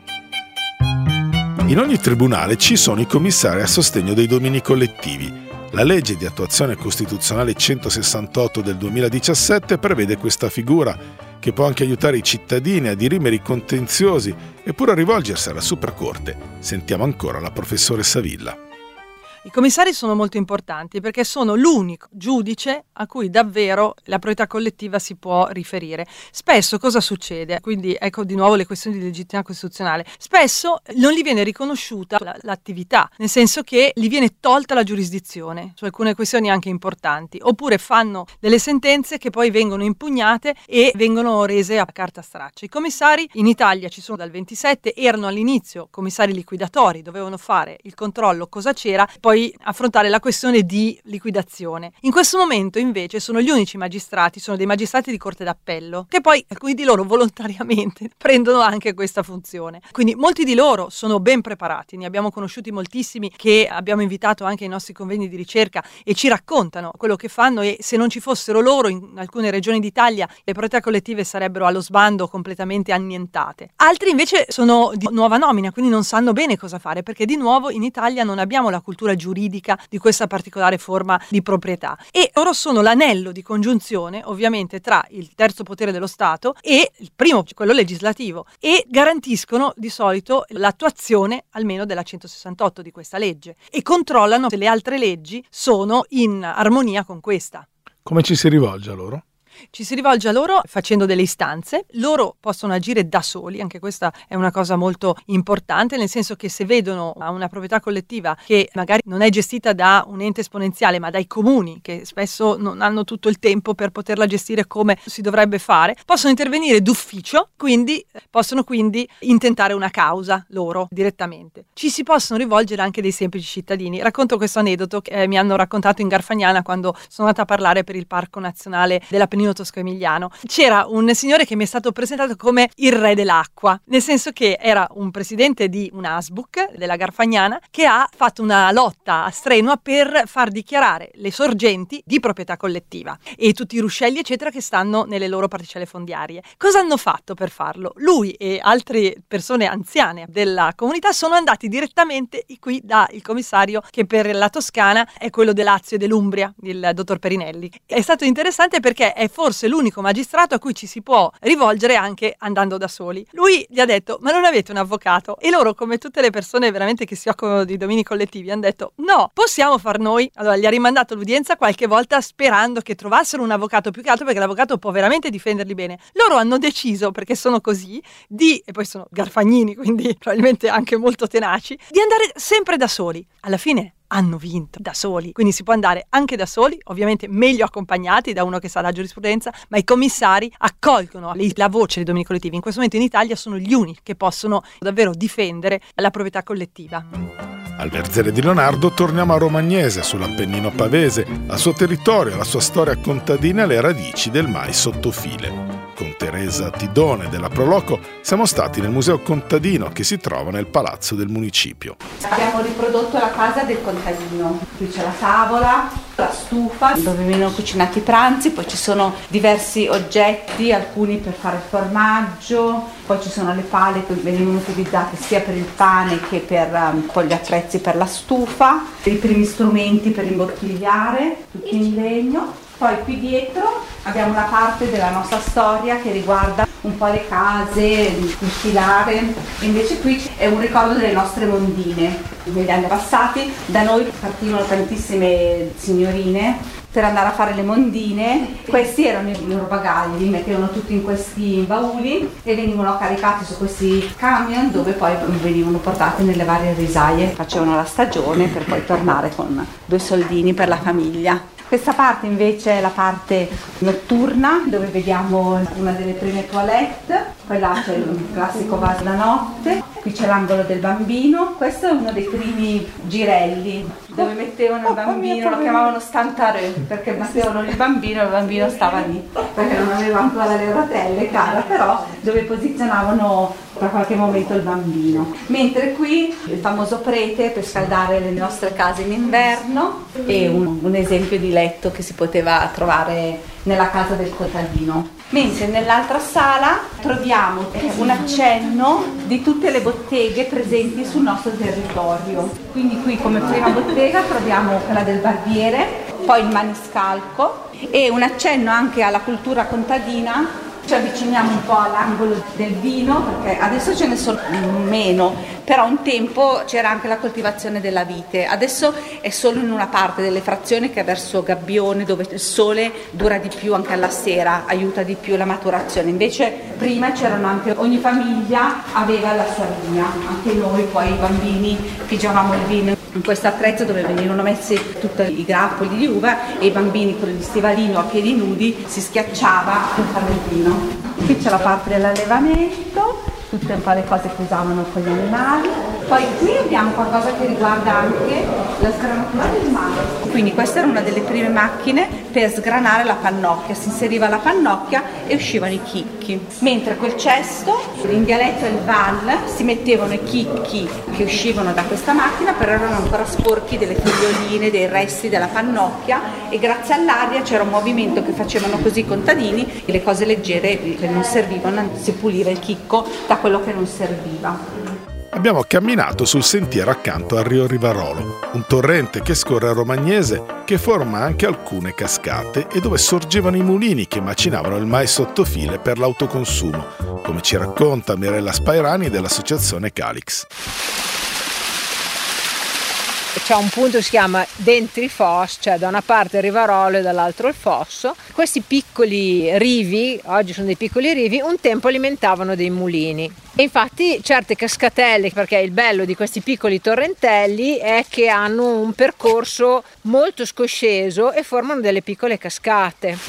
In ogni tribunale ci sono i commissari a sostegno dei domini collettivi. La legge di attuazione costituzionale 168 del 2017 prevede questa figura, che può anche aiutare i cittadini a dirimere i contenziosi e pure a rivolgersi alla Supercorte. Sentiamo ancora la professoressa Villa. I commissari sono molto importanti perché sono l'unico giudice a cui davvero la proprietà collettiva si può riferire. Spesso cosa succede? Quindi ecco di nuovo le questioni di legittimità costituzionale. Spesso non gli viene riconosciuta l'attività, nel senso che gli viene tolta la giurisdizione su alcune questioni anche importanti, oppure fanno delle sentenze che poi vengono impugnate e vengono rese a carta straccia. I commissari in Italia ci sono dal 27, erano all'inizio commissari liquidatori, dovevano fare il controllo cosa c'era, poi poi affrontare la questione di liquidazione. In questo momento invece sono gli unici magistrati, sono dei magistrati di corte d'appello, che poi alcuni di loro volontariamente prendono anche questa funzione. Quindi molti di loro sono ben preparati, ne abbiamo conosciuti moltissimi che abbiamo invitato anche ai nostri convegni di ricerca e ci raccontano quello che fanno, e se non ci fossero loro in alcune regioni d'Italia le proprietà collettive sarebbero allo sbando, completamente annientate. Altri invece sono di nuova nomina, quindi non sanno bene cosa fare, perché di nuovo in Italia non abbiamo la cultura giuridica di questa particolare forma di proprietà, e loro sono l'anello di congiunzione ovviamente tra il terzo potere dello Stato e il primo, quello legislativo, e garantiscono di solito l'attuazione almeno della 168 di questa legge e controllano se le altre leggi sono in armonia con questa. Come ci si rivolge a loro? Ci si rivolge a loro facendo delle istanze, loro possono agire da soli, anche questa è una cosa molto importante, nel senso che se vedono una proprietà collettiva che magari non è gestita da un ente esponenziale ma dai comuni, che spesso non hanno tutto il tempo per poterla gestire come si dovrebbe fare, possono intervenire d'ufficio, possono quindi intentare una causa loro direttamente. Ci si possono rivolgere anche dei semplici cittadini. Racconto questo aneddoto che mi hanno raccontato in Garfagnana quando sono andata a parlare per il Parco Nazionale della Penisola Tosco-Emiliano. C'era un signore che mi è stato presentato come il re dell'acqua, nel senso che era un presidente di un ASBUC della Garfagnana che ha fatto una lotta strenua per far dichiarare le sorgenti di proprietà collettiva e tutti i ruscelli eccetera che stanno nelle loro particelle fondiarie. Cosa hanno fatto per farlo? Lui e altre persone anziane della comunità sono andati direttamente qui dal commissario che per la Toscana è quello del Lazio e dell'Umbria, il dottor Perinelli. È stato interessante perché è forse l'unico magistrato a cui ci si può rivolgere anche andando da soli. Lui gli ha detto: ma non avete un avvocato? E loro, come tutte le persone veramente che si occupano di domini collettivi, hanno detto: no, possiamo far noi. Allora gli ha rimandato l'udienza qualche volta sperando che trovassero un avvocato, più che altro perché l'avvocato può veramente difenderli bene. Loro hanno deciso, perché sono così, e poi sono garfagnini, quindi probabilmente anche molto tenaci, di andare sempre da soli. Alla fine hanno vinto da soli, quindi si può andare anche da soli, ovviamente meglio accompagnati da uno che sa la giurisprudenza, ma i commissari accolgono la voce dei domini collettivi. In questo momento in Italia sono gli unici che possono davvero difendere la proprietà collettiva. Al Verzere di Leonardo torniamo a Romagnese, sull'Appennino pavese, al suo territorio, la sua storia contadina e le radici del mais sottofile. Con Teresa Tidone della Proloco siamo stati nel Museo Contadino che si trova nel Palazzo del Municipio. Abbiamo riprodotto la casa del contadino. Qui c'è la tavola, la stufa dove vengono cucinati i pranzi, poi ci sono diversi oggetti, alcuni per fare il formaggio, poi ci sono le pale che venivano utilizzate sia per il pane che per poi gli attrezzi per la stufa, i primi strumenti per imbottigliare, tutti in legno. Poi qui dietro abbiamo una parte della nostra storia che riguarda un po' le case, il filare, e invece qui è un ricordo delle nostre mondine. Negli anni passati da noi partivano tantissime signorine per andare a fare le mondine. Questi erano i loro bagagli, li mettevano tutti in questi bauli e venivano caricati su questi camion dove poi venivano portati nelle varie risaie. Facevano la stagione per poi tornare con 2 soldini per la famiglia. Questa parte invece è la parte notturna dove vediamo una delle prime toilette, poi là c'è il classico vaso da notte, qui c'è l'angolo del bambino, questo è uno dei primi girelli dove mettevano il bambino, lo chiamavano stantare perché mettevano il bambino stava lì, perché non aveva ancora le rotelle, cara, però dove posizionavano per qualche momento il bambino. Mentre qui il famoso prete per scaldare le nostre case in inverno e un esempio di letto che si poteva trovare nella casa del contadino. Mentre nell'altra sala troviamo un accenno di tutte le botteghe presenti sul nostro territorio. Quindi qui come prima bottega troviamo quella del barbiere, poi il maniscalco e un accenno anche alla cultura contadina. Ci avviciniamo un po' all'angolo del vino perché adesso ce ne sono meno, però un tempo c'era anche la coltivazione della vite, adesso è solo in una parte delle frazioni che è verso Gabbione dove il sole dura di più anche alla sera, aiuta di più la maturazione, invece prima c'erano anche, ogni famiglia aveva la sua vigna, anche noi poi i bambini pigiavamo il vino in questo attrezzo dove venivano messi tutti i grappoli di uva e i bambini con gli stivalini a piedi nudi si schiacciava per fare il vino. Qui c'è la parte dell'allevamento, tutte un po' le cose che usavano con gli animali. Poi qui abbiamo qualcosa che riguarda anche la sgranatura del mais. Quindi questa era una delle prime macchine per sgranare la pannocchia, si inseriva la pannocchia e uscivano i chicchi. Mentre quel cesto, in dialetto è il val, si mettevano i chicchi che uscivano da questa macchina, però erano ancora sporchi delle figlioline, dei resti della pannocchia, e grazie all'aria c'era un movimento che facevano così i contadini, e le cose leggere che non servivano, si puliva il chicco da quello che non serviva. Abbiamo camminato sul sentiero accanto al Rio Rivarolo, un torrente che scorre a Romagnese, che forma anche alcune cascate e dove sorgevano i mulini che macinavano il mais sotto file per l'autoconsumo, come ci racconta Mirella Spairani dell'associazione Calix. C'è un punto che si chiama Dentri Fos, cioè da una parte il Rivarolo e dall'altro il Fosso. Questi piccoli rivi, oggi sono dei piccoli rivi, un tempo alimentavano dei mulini. E infatti certe cascatelle, perché il bello di questi piccoli torrentelli è che hanno un percorso molto scosceso e formano delle piccole cascate.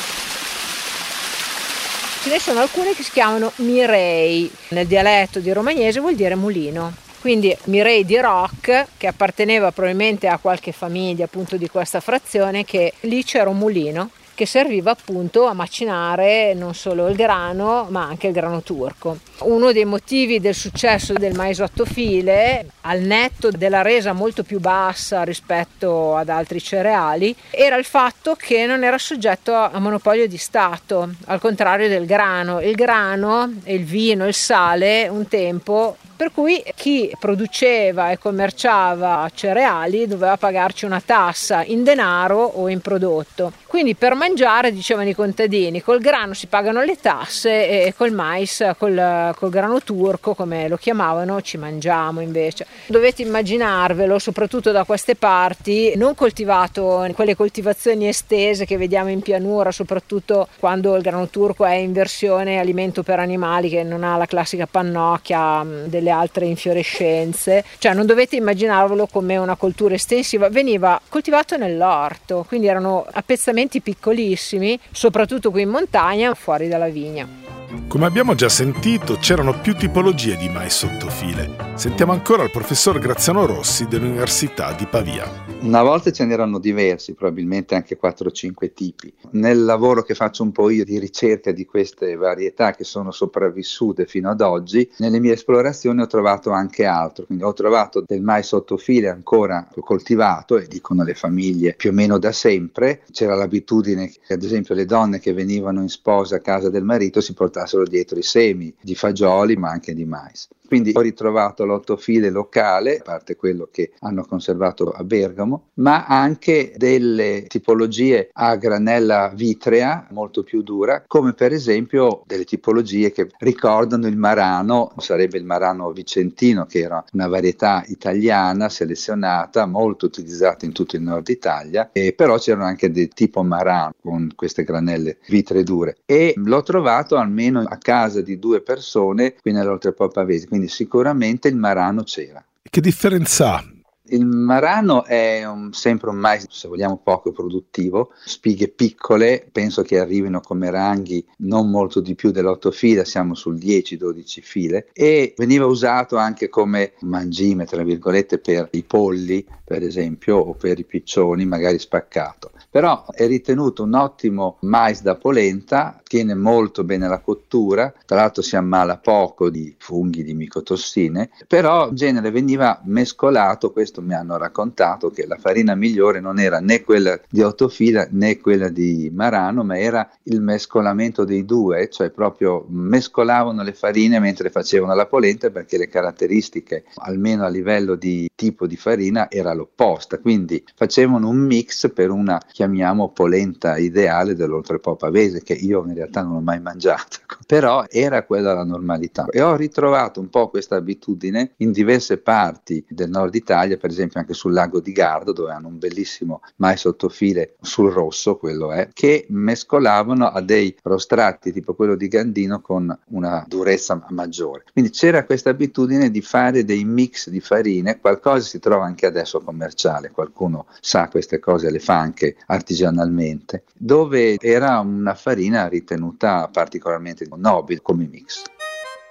Ce ne sono alcune che si chiamano mirei, nel dialetto di romagnese vuol dire mulino. Quindi Mirei di Roc, che apparteneva probabilmente a qualche famiglia appunto di questa frazione, che lì c'era un mulino che serviva appunto a macinare non solo il grano ma anche il grano turco. Uno dei motivi del successo del mais 8 file, al netto della resa molto più bassa rispetto ad altri cereali, era il fatto che non era soggetto a monopolio di Stato, al contrario del grano. Il grano e il vino, il sale, un tempo, per cui chi produceva e commerciava cereali doveva pagarci una tassa in denaro o in prodotto. Quindi per mangiare, dicevano i contadini, col grano si pagano le tasse e col mais, col grano turco, come lo chiamavano, ci mangiamo invece. Dovete immaginarvelo, soprattutto da queste parti, non coltivato in quelle coltivazioni estese che vediamo in pianura, soprattutto quando il grano turco è in versione alimento per animali, che non ha la classica pannocchia delle altre infiorescenze. Cioè non dovete immaginarvelo come una coltura estensiva, veniva coltivato nell'orto, quindi erano appezzamenti piccolissimi, soprattutto qui in montagna, fuori dalla vigna. Come abbiamo già sentito, c'erano più tipologie di mais sotto file. Sentiamo ancora il professor Graziano Rossi dell'Università di Pavia. Una volta ce n'erano diversi, probabilmente anche 4 o 5 tipi. Nel lavoro che faccio un po' io di ricerca di queste varietà che sono sopravvissute fino ad oggi, nelle mie esplorazioni ho trovato anche altro. Quindi ho trovato del mais sotto file ancora coltivato, e dicono le famiglie più o meno da sempre. C'era l'abitudine che ad esempio le donne che venivano in sposa a casa del marito si portassero dietro i semi di fagioli ma anche di mais. Quindi ho ritrovato l'8 file locale, a parte quello che hanno conservato a Bergamo, ma anche delle tipologie a granella vitrea molto più dura, come per esempio delle tipologie che ricordano il marano, sarebbe il marano vicentino, che era una varietà italiana selezionata, molto utilizzata in tutto il nord Italia, e però c'erano anche del tipo marano con queste granelle vitree dure, e l'ho trovato almeno a casa di 2 persone qui nell'Oltrepò Pavese. Quindi sicuramente il marano c'era. Che differenza ha? Il marano è sempre un mais, se vogliamo, poco produttivo, spighe piccole, penso che arrivino come ranghi non molto di più dell'8 file, siamo sul 10-12 file, e veniva usato anche come mangime, tra virgolette, per i polli, per esempio, o per i piccioni, magari spaccato. Però è ritenuto un ottimo mais da polenta, tiene molto bene la cottura, tra l'altro si ammala poco di funghi, di micotossine, però in genere veniva mescolato, questo mi hanno raccontato, che la farina migliore non era né quella di 8 fila né quella di marano, ma era il mescolamento dei due, cioè proprio mescolavano le farine mentre facevano la polenta, perché le caratteristiche, almeno a livello di tipo di farina, era l'opposta, quindi facevano un mix per una, chiamiamo, polenta ideale dell'Oltrepò Pavese, che io in realtà non ho mai mangiato, però era quella la normalità. E ho ritrovato un po' questa abitudine in diverse parti del nord Italia, per esempio anche sul lago di Garda, dove hanno un bellissimo mais sotto file sul rosso, quello è, che mescolavano a dei rostrati tipo quello di Gandino con una durezza maggiore. Quindi c'era questa abitudine di fare dei mix di farine, qualcosa si trova anche adesso commerciale, qualcuno sa queste cose, le fa anche artigianalmente, dove era una farina ritenuta particolarmente nobile come mix.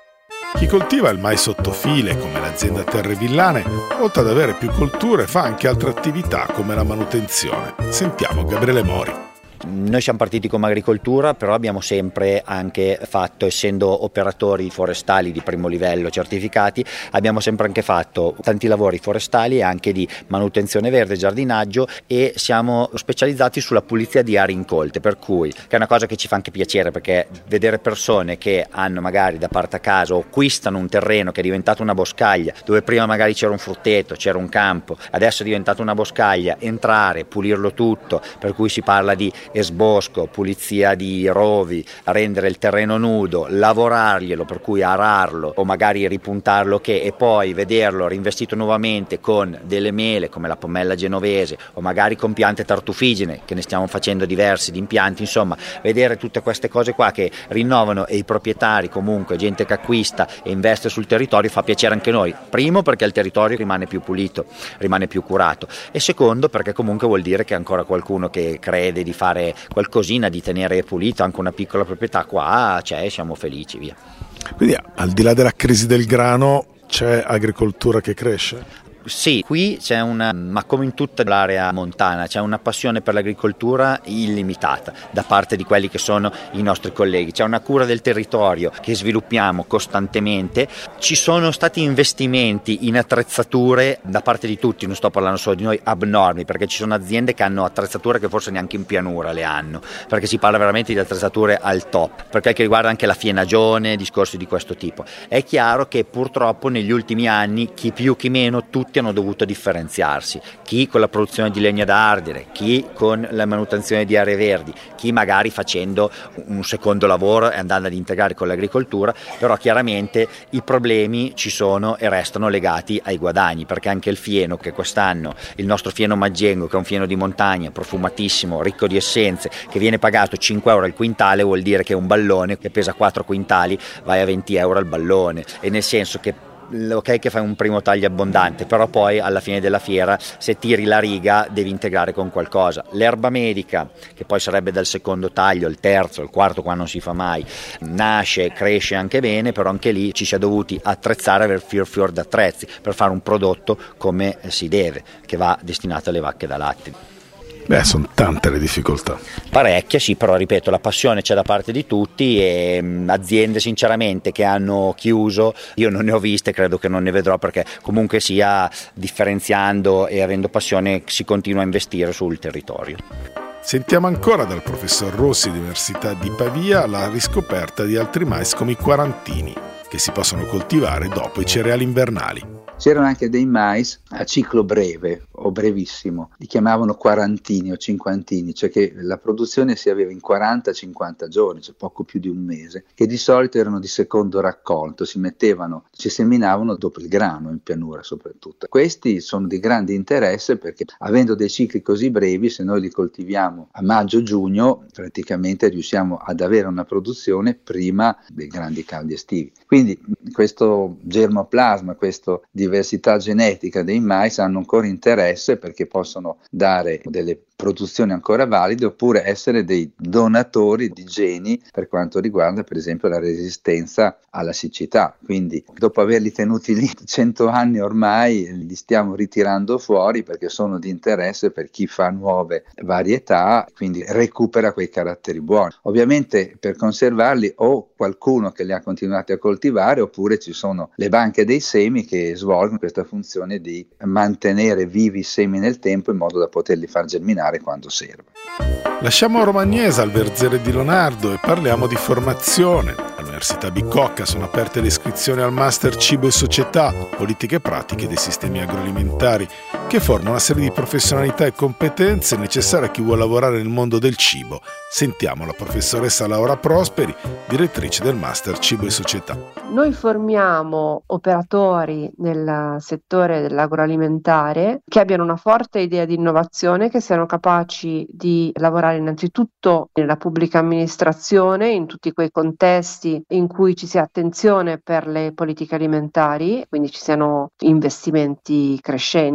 Chi coltiva il mais sottofile, come l'azienda Terre Villane, oltre ad avere più colture, fa anche altre attività come la manutenzione. Sentiamo Gabriele Mori. Noi siamo partiti come agricoltura, però abbiamo sempre anche fatto, essendo operatori forestali di primo livello certificati, abbiamo sempre anche fatto tanti lavori forestali e anche di manutenzione verde, giardinaggio, e siamo specializzati sulla pulizia di aree incolte, per cui che è una cosa che ci fa anche piacere, perché vedere persone che hanno magari da parte a casa o acquistano un terreno che è diventato una boscaglia, dove prima magari c'era un frutteto, c'era un campo, adesso è diventato una boscaglia, entrare, pulirlo tutto, per cui si parla di esbosco, pulizia di rovi, rendere il terreno nudo, lavorarglielo, per cui ararlo o magari ripuntarlo, e poi vederlo rinvestito nuovamente con delle mele come la pomella genovese o magari con piante tartufigene, che ne stiamo facendo diversi di impianti. Insomma, vedere tutte queste cose qua che rinnovano, e i proprietari, comunque gente che acquista e investe sul territorio, fa piacere anche noi. Primo, perché il territorio rimane più pulito, rimane più curato, e secondo, perché comunque vuol dire che ancora qualcuno che crede di fare qualcosina, di tenere pulito anche una piccola proprietà qua c'è, siamo felici, via. Quindi al di là della crisi del grano c'è agricoltura che cresce? Sì, qui c'è ma come in tutta l'area montana, c'è una passione per l'agricoltura illimitata da parte di quelli che sono i nostri colleghi, c'è una cura del territorio che sviluppiamo costantemente, ci sono stati investimenti in attrezzature da parte di tutti, non sto parlando solo di noi, abnormi, perché ci sono aziende che hanno attrezzature che forse neanche in pianura le hanno, perché si parla veramente di attrezzature al top, per quel che riguarda anche la fienagione, discorsi di questo tipo. È chiaro che purtroppo negli ultimi anni, chi più chi meno, tutti hanno dovuto differenziarsi, chi con la produzione di legna da ardere, chi con la manutenzione di aree verdi, chi magari facendo un secondo lavoro e andando ad integrare con l'agricoltura, però chiaramente i problemi ci sono e restano legati ai guadagni, perché anche il fieno, che quest'anno il nostro fieno Maggengo, che è un fieno di montagna profumatissimo, ricco di essenze, che viene pagato 5 euro al quintale, vuol dire che un ballone che pesa 4 quintali vai a 20 euro al ballone, e nel senso che ok che fai un primo taglio abbondante, però poi alla fine della fiera, se tiri la riga, devi integrare con qualcosa. L'erba medica, che poi sarebbe dal secondo taglio, il terzo, il quarto qua non si fa mai, nasce, cresce anche bene, però anche lì ci si è dovuti attrezzare, aver fior d'attrezzi per fare un prodotto come si deve, che va destinato alle vacche da latte. Beh, sono tante le difficoltà. Parecchie, sì, però ripeto, la passione c'è da parte di tutti, e aziende sinceramente che hanno chiuso, io non ne ho viste, credo che non ne vedrò, perché comunque sia, differenziando e avendo passione, si continua a investire sul territorio. Sentiamo ancora dal professor Rossi dell'Università di Pavia la riscoperta di altri mais come i quarantini, che si possono coltivare dopo i cereali invernali. C'erano anche dei mais a ciclo breve o brevissimo, li chiamavano quarantini o cinquantini, cioè che la produzione si aveva in 40-50 giorni, cioè poco più di un mese, che di solito erano di secondo raccolto, si seminavano dopo il grano, in pianura soprattutto. Questi sono di grande interesse perché, avendo dei cicli così brevi, se noi li coltiviamo a maggio-giugno, praticamente riusciamo ad avere una produzione prima dei grandi caldi estivi. Quindi questo germoplasma, questa diversità genetica dei mais hanno ancora interesse, perché possono dare delle produzioni ancora valide, oppure essere dei donatori di geni per quanto riguarda per esempio la resistenza alla siccità. Quindi dopo averli tenuti lì 100 anni ormai li stiamo ritirando fuori, perché sono di interesse per chi fa nuove varietà, quindi recupera quei caratteri buoni. Ovviamente per conservarli o qualcuno che li ha continuati a coltivare, oppure ci sono le banche dei semi che svolgono questa funzione di mantenere vivi i semi nel tempo in modo da poterli far germinare quando serve. Lasciamo Romagnese al Verzere di Leonardo e parliamo di formazione. All'Università Bicocca sono aperte le iscrizioni al Master Cibo e Società, politiche e pratiche dei sistemi agroalimentari, che forma una serie di professionalità e competenze necessarie a chi vuole lavorare nel mondo del cibo. Sentiamo la professoressa Laura Prosperi, direttrice del Master Cibo e Società. Noi formiamo operatori nel settore dell'agroalimentare che abbiano una forte idea di innovazione, che siano capaci di lavorare innanzitutto nella pubblica amministrazione, in tutti quei contesti in cui ci sia attenzione per le politiche alimentari, quindi ci siano investimenti crescenti,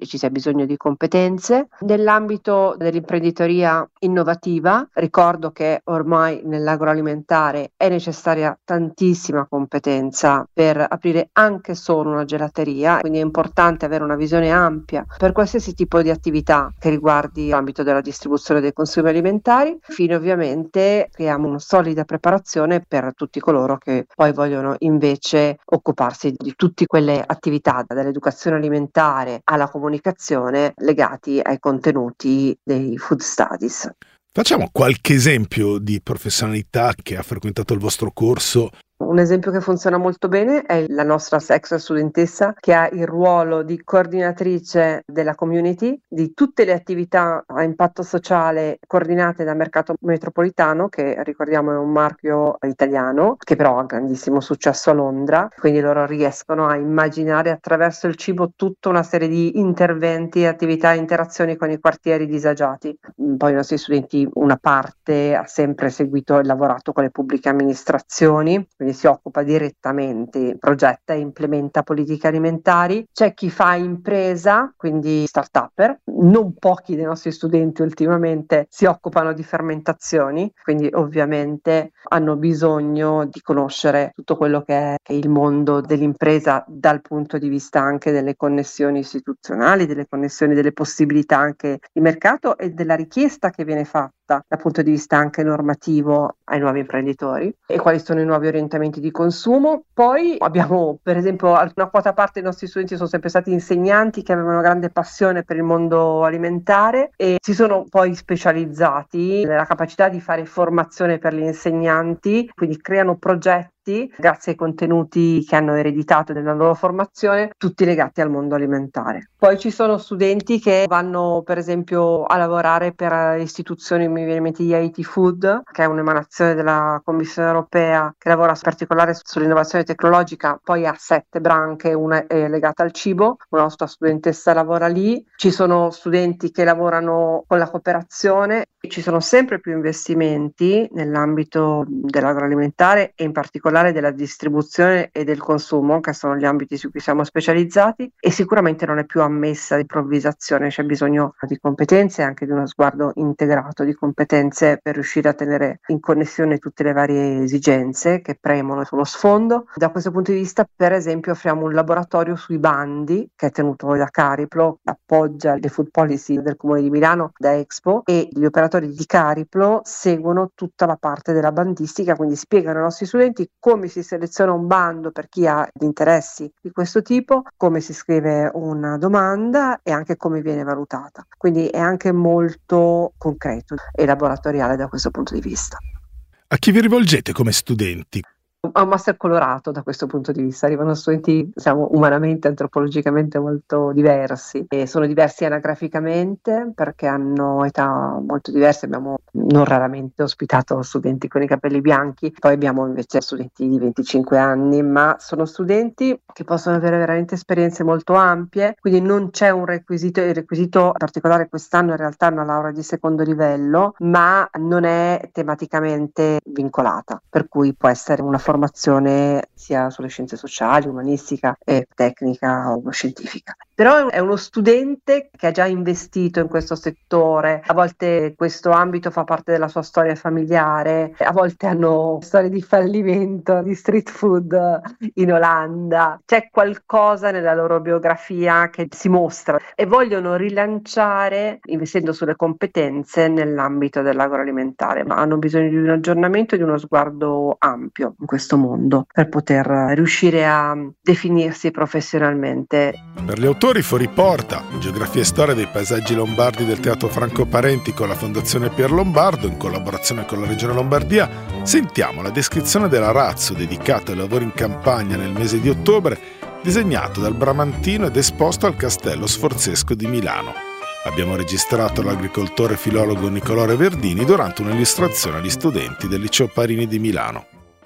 ci sia bisogno di competenze. Nell'ambito dell'imprenditoria innovativa, ricordo che ormai nell'agroalimentare è necessaria tantissima competenza per aprire anche solo una gelateria, quindi è importante avere una visione ampia per qualsiasi tipo di attività che riguardi l'ambito della distribuzione dei consumi alimentari, fino ovviamente creiamo una solida preparazione per tutti coloro che poi vogliono invece occuparsi di tutte quelle attività, dall'educazione alimentare alla comunicazione, legati ai contenuti dei food studies. Facciamo qualche esempio di professionalità che ha frequentato il vostro corso. Un esempio che funziona molto bene è la nostra ex studentessa che ha il ruolo di coordinatrice della community di tutte le attività a impatto sociale coordinate dal Mercato Metropolitano, che ricordiamo è un marchio italiano che però ha grandissimo successo a Londra, quindi loro riescono a immaginare attraverso il cibo tutta una serie di interventi, attività e interazioni con i quartieri disagiati. Poi i nostri studenti, una parte ha sempre seguito e lavorato con le pubbliche amministrazioni, quindi si occupa direttamente, progetta e implementa politiche alimentari. C'è chi fa impresa, quindi start-upper. Non pochi dei nostri studenti ultimamente si occupano di fermentazioni, quindi ovviamente hanno bisogno di conoscere tutto quello che è il mondo dell'impresa dal punto di vista anche delle connessioni istituzionali, delle connessioni, delle possibilità anche di mercato e della richiesta che viene fatta dal punto di vista anche normativo ai nuovi imprenditori e quali sono i nuovi orientamenti di consumo. Poi abbiamo per esempio una quota parte dei nostri studenti sono sempre stati insegnanti che avevano una grande passione per il mondo alimentare e si sono poi specializzati nella capacità di fare formazione per gli insegnanti, quindi creano progetti grazie ai contenuti che hanno ereditato nella loro formazione, tutti legati al mondo alimentare. Poi ci sono studenti che vanno per esempio a lavorare per istituzioni, mi viene in mente IIT Food, che è un'emanazione della Commissione europea che lavora in particolare sull'innovazione tecnologica, poi ha 7 branche, una è legata al cibo, una nostra studentessa lavora lì. Ci sono studenti che lavorano con la cooperazione, ci sono sempre più investimenti nell'ambito dell'agroalimentare e in particolare della distribuzione e del consumo, che sono gli ambiti su cui siamo specializzati, e sicuramente non è più ammessa improvvisazione, c'è bisogno di competenze e anche di uno sguardo integrato di competenze per riuscire a tenere in connessione tutte le varie esigenze che premono sullo sfondo. Da questo punto di vista, per esempio, offriamo un laboratorio sui bandi che è tenuto da Cariplo, appoggia le food policy del Comune di Milano da Expo, e gli operatori di Cariplo seguono tutta la parte della bandistica, quindi spiegano ai nostri studenti come si seleziona un bando per chi ha gli interessi di questo tipo, come si scrive una domanda e anche come viene valutata. Quindi è anche molto concreto e laboratoriale da questo punto di vista. A chi vi rivolgete come studenti? Ha un master colorato da questo punto di vista, arrivano studenti umanamente, antropologicamente molto diversi e sono diversi anagraficamente perché hanno età molto diverse. Abbiamo non raramente ospitato studenti con i capelli bianchi, poi abbiamo invece studenti di 25 anni, ma sono studenti che possono avere veramente esperienze molto ampie, quindi non c'è un requisito. Il requisito particolare quest'anno in realtà è una laurea di secondo livello, ma non è tematicamente vincolata, per cui può essere una formazione sia sulle scienze sociali, umanistica e tecnica o scientifica. Però è uno studente che ha già investito in questo settore, a volte questo ambito fa parte della sua storia familiare, a volte hanno storie di fallimento, di street food in Olanda, c'è qualcosa nella loro biografia che si mostra e vogliono rilanciare investendo sulle competenze nell'ambito dell'agroalimentare, ma hanno bisogno di un aggiornamento e di uno sguardo ampio in questo mondo per poter riuscire a definirsi professionalmente. Per gli autori fuori porta, Geografia e storia dei paesaggi lombardi del Teatro Franco Parenti con la Fondazione Pier Lombardo in collaborazione con la Regione Lombardia, sentiamo la descrizione della razzo dedicata ai lavori in campagna nel mese di ottobre, disegnato dal Bramantino ed esposto al Castello Sforzesco di Milano. Abbiamo registrato l'agricoltore filologo Nicolò Reverdini durante un'illustrazione agli studenti del Liceo Parini di Milano.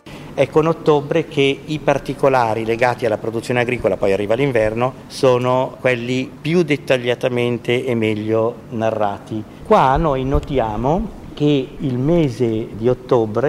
È con ottobre che i particolari legati alla produzione agricola, poi arriva l'inverno, sono quelli più dettagliatamente e meglio narrati. Qua noi notiamo che il mese di ottobre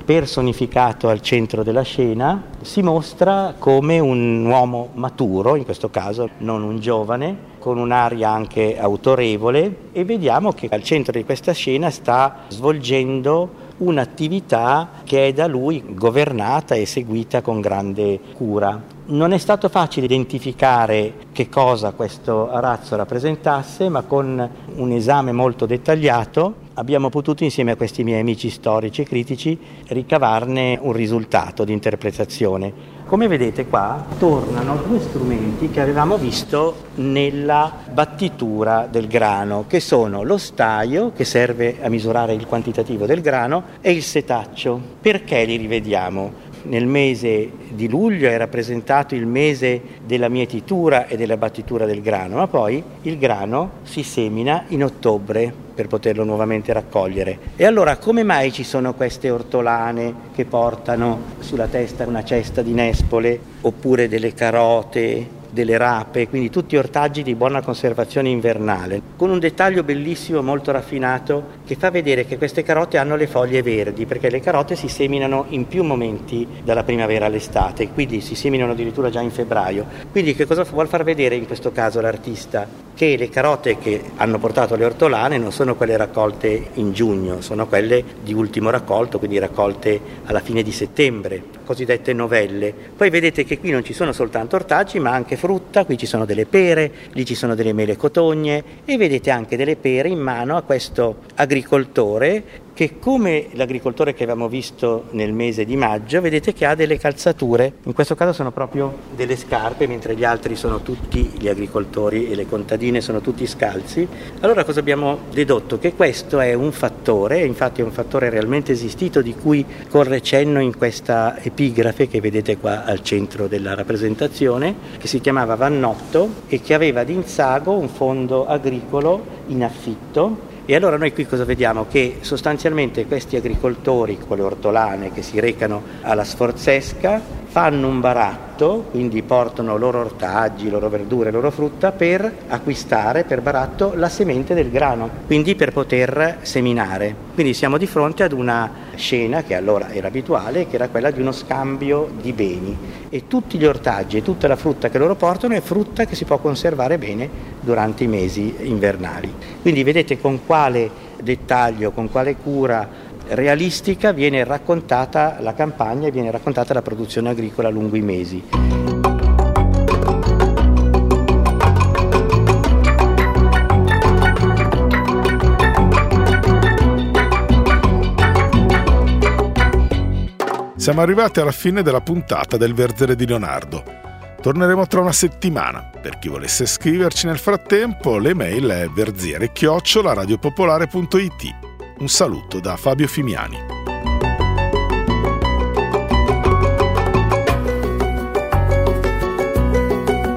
personificato al centro della scena, si mostra come un uomo maturo, in questo caso non un giovane, con un'aria anche autorevole, e vediamo che al centro di questa scena sta svolgendo un'attività che è da lui governata e seguita con grande cura. Non è stato facile identificare che cosa questo arazzo rappresentasse, ma con un esame molto dettagliato abbiamo potuto, insieme a questi miei amici storici e critici, ricavarne un risultato di interpretazione. Come vedete qua tornano due strumenti che avevamo visto nella battitura del grano, che sono lo staio, che serve a misurare il quantitativo del grano, e il setaccio. Perché li rivediamo? Nel mese di luglio è rappresentato il mese della mietitura e della battitura del grano, ma poi il grano si semina in ottobre per poterlo nuovamente raccogliere. E allora come mai ci sono queste ortolane che portano sulla testa una cesta di nespole, oppure delle carote, delle rape, quindi tutti ortaggi di buona conservazione invernale, con un dettaglio bellissimo, molto raffinato, che fa vedere che queste carote hanno le foglie verdi, perché le carote si seminano in più momenti dalla primavera all'estate, quindi si seminano addirittura già in febbraio. Quindi che cosa vuol far vedere in questo caso l'artista? Che le carote che hanno portato le ortolane non sono quelle raccolte in giugno, sono quelle di ultimo raccolto, quindi raccolte alla fine di settembre, cosiddette novelle. Poi vedete che qui non ci sono soltanto ortaggi, ma anche frutta, qui ci sono delle pere, lì ci sono delle mele cotogne, e vedete anche delle pere in mano a questo agricoltore che, come l'agricoltore che avevamo visto nel mese di maggio, vedete che ha delle calzature, in questo caso sono proprio delle scarpe, mentre gli altri sono tutti, gli agricoltori e le contadine sono tutti scalzi. Allora cosa abbiamo dedotto? Che questo è un fattore, infatti è un fattore realmente esistito, di cui corre cenno in questa epigrafe che vedete qua al centro della rappresentazione, che si chiamava Vannotto e che aveva ad Inzago un fondo agricolo in affitto. E allora noi qui cosa vediamo? Che sostanzialmente questi agricoltori con le ortolane che si recano alla Sforzesca fanno un baratto, quindi portano loro ortaggi, loro verdure, loro frutta, per acquistare per baratto la semente del grano, quindi per poter seminare. Quindi siamo di fronte ad una scena che allora era abituale, che era quella di uno scambio di beni, e tutti gli ortaggi e tutta la frutta che loro portano è frutta che si può conservare bene durante i mesi invernali. Quindi vedete con quale dettaglio, con quale cura realistica viene raccontata la campagna e viene raccontata la produzione agricola lungo i mesi. Siamo arrivati alla fine della puntata del Verzere di Leonardo. Torneremo tra una settimana. Per chi volesse scriverci nel frattempo, l'email è verziere@radiopopolare.it. Un saluto da Fabio Fimiani.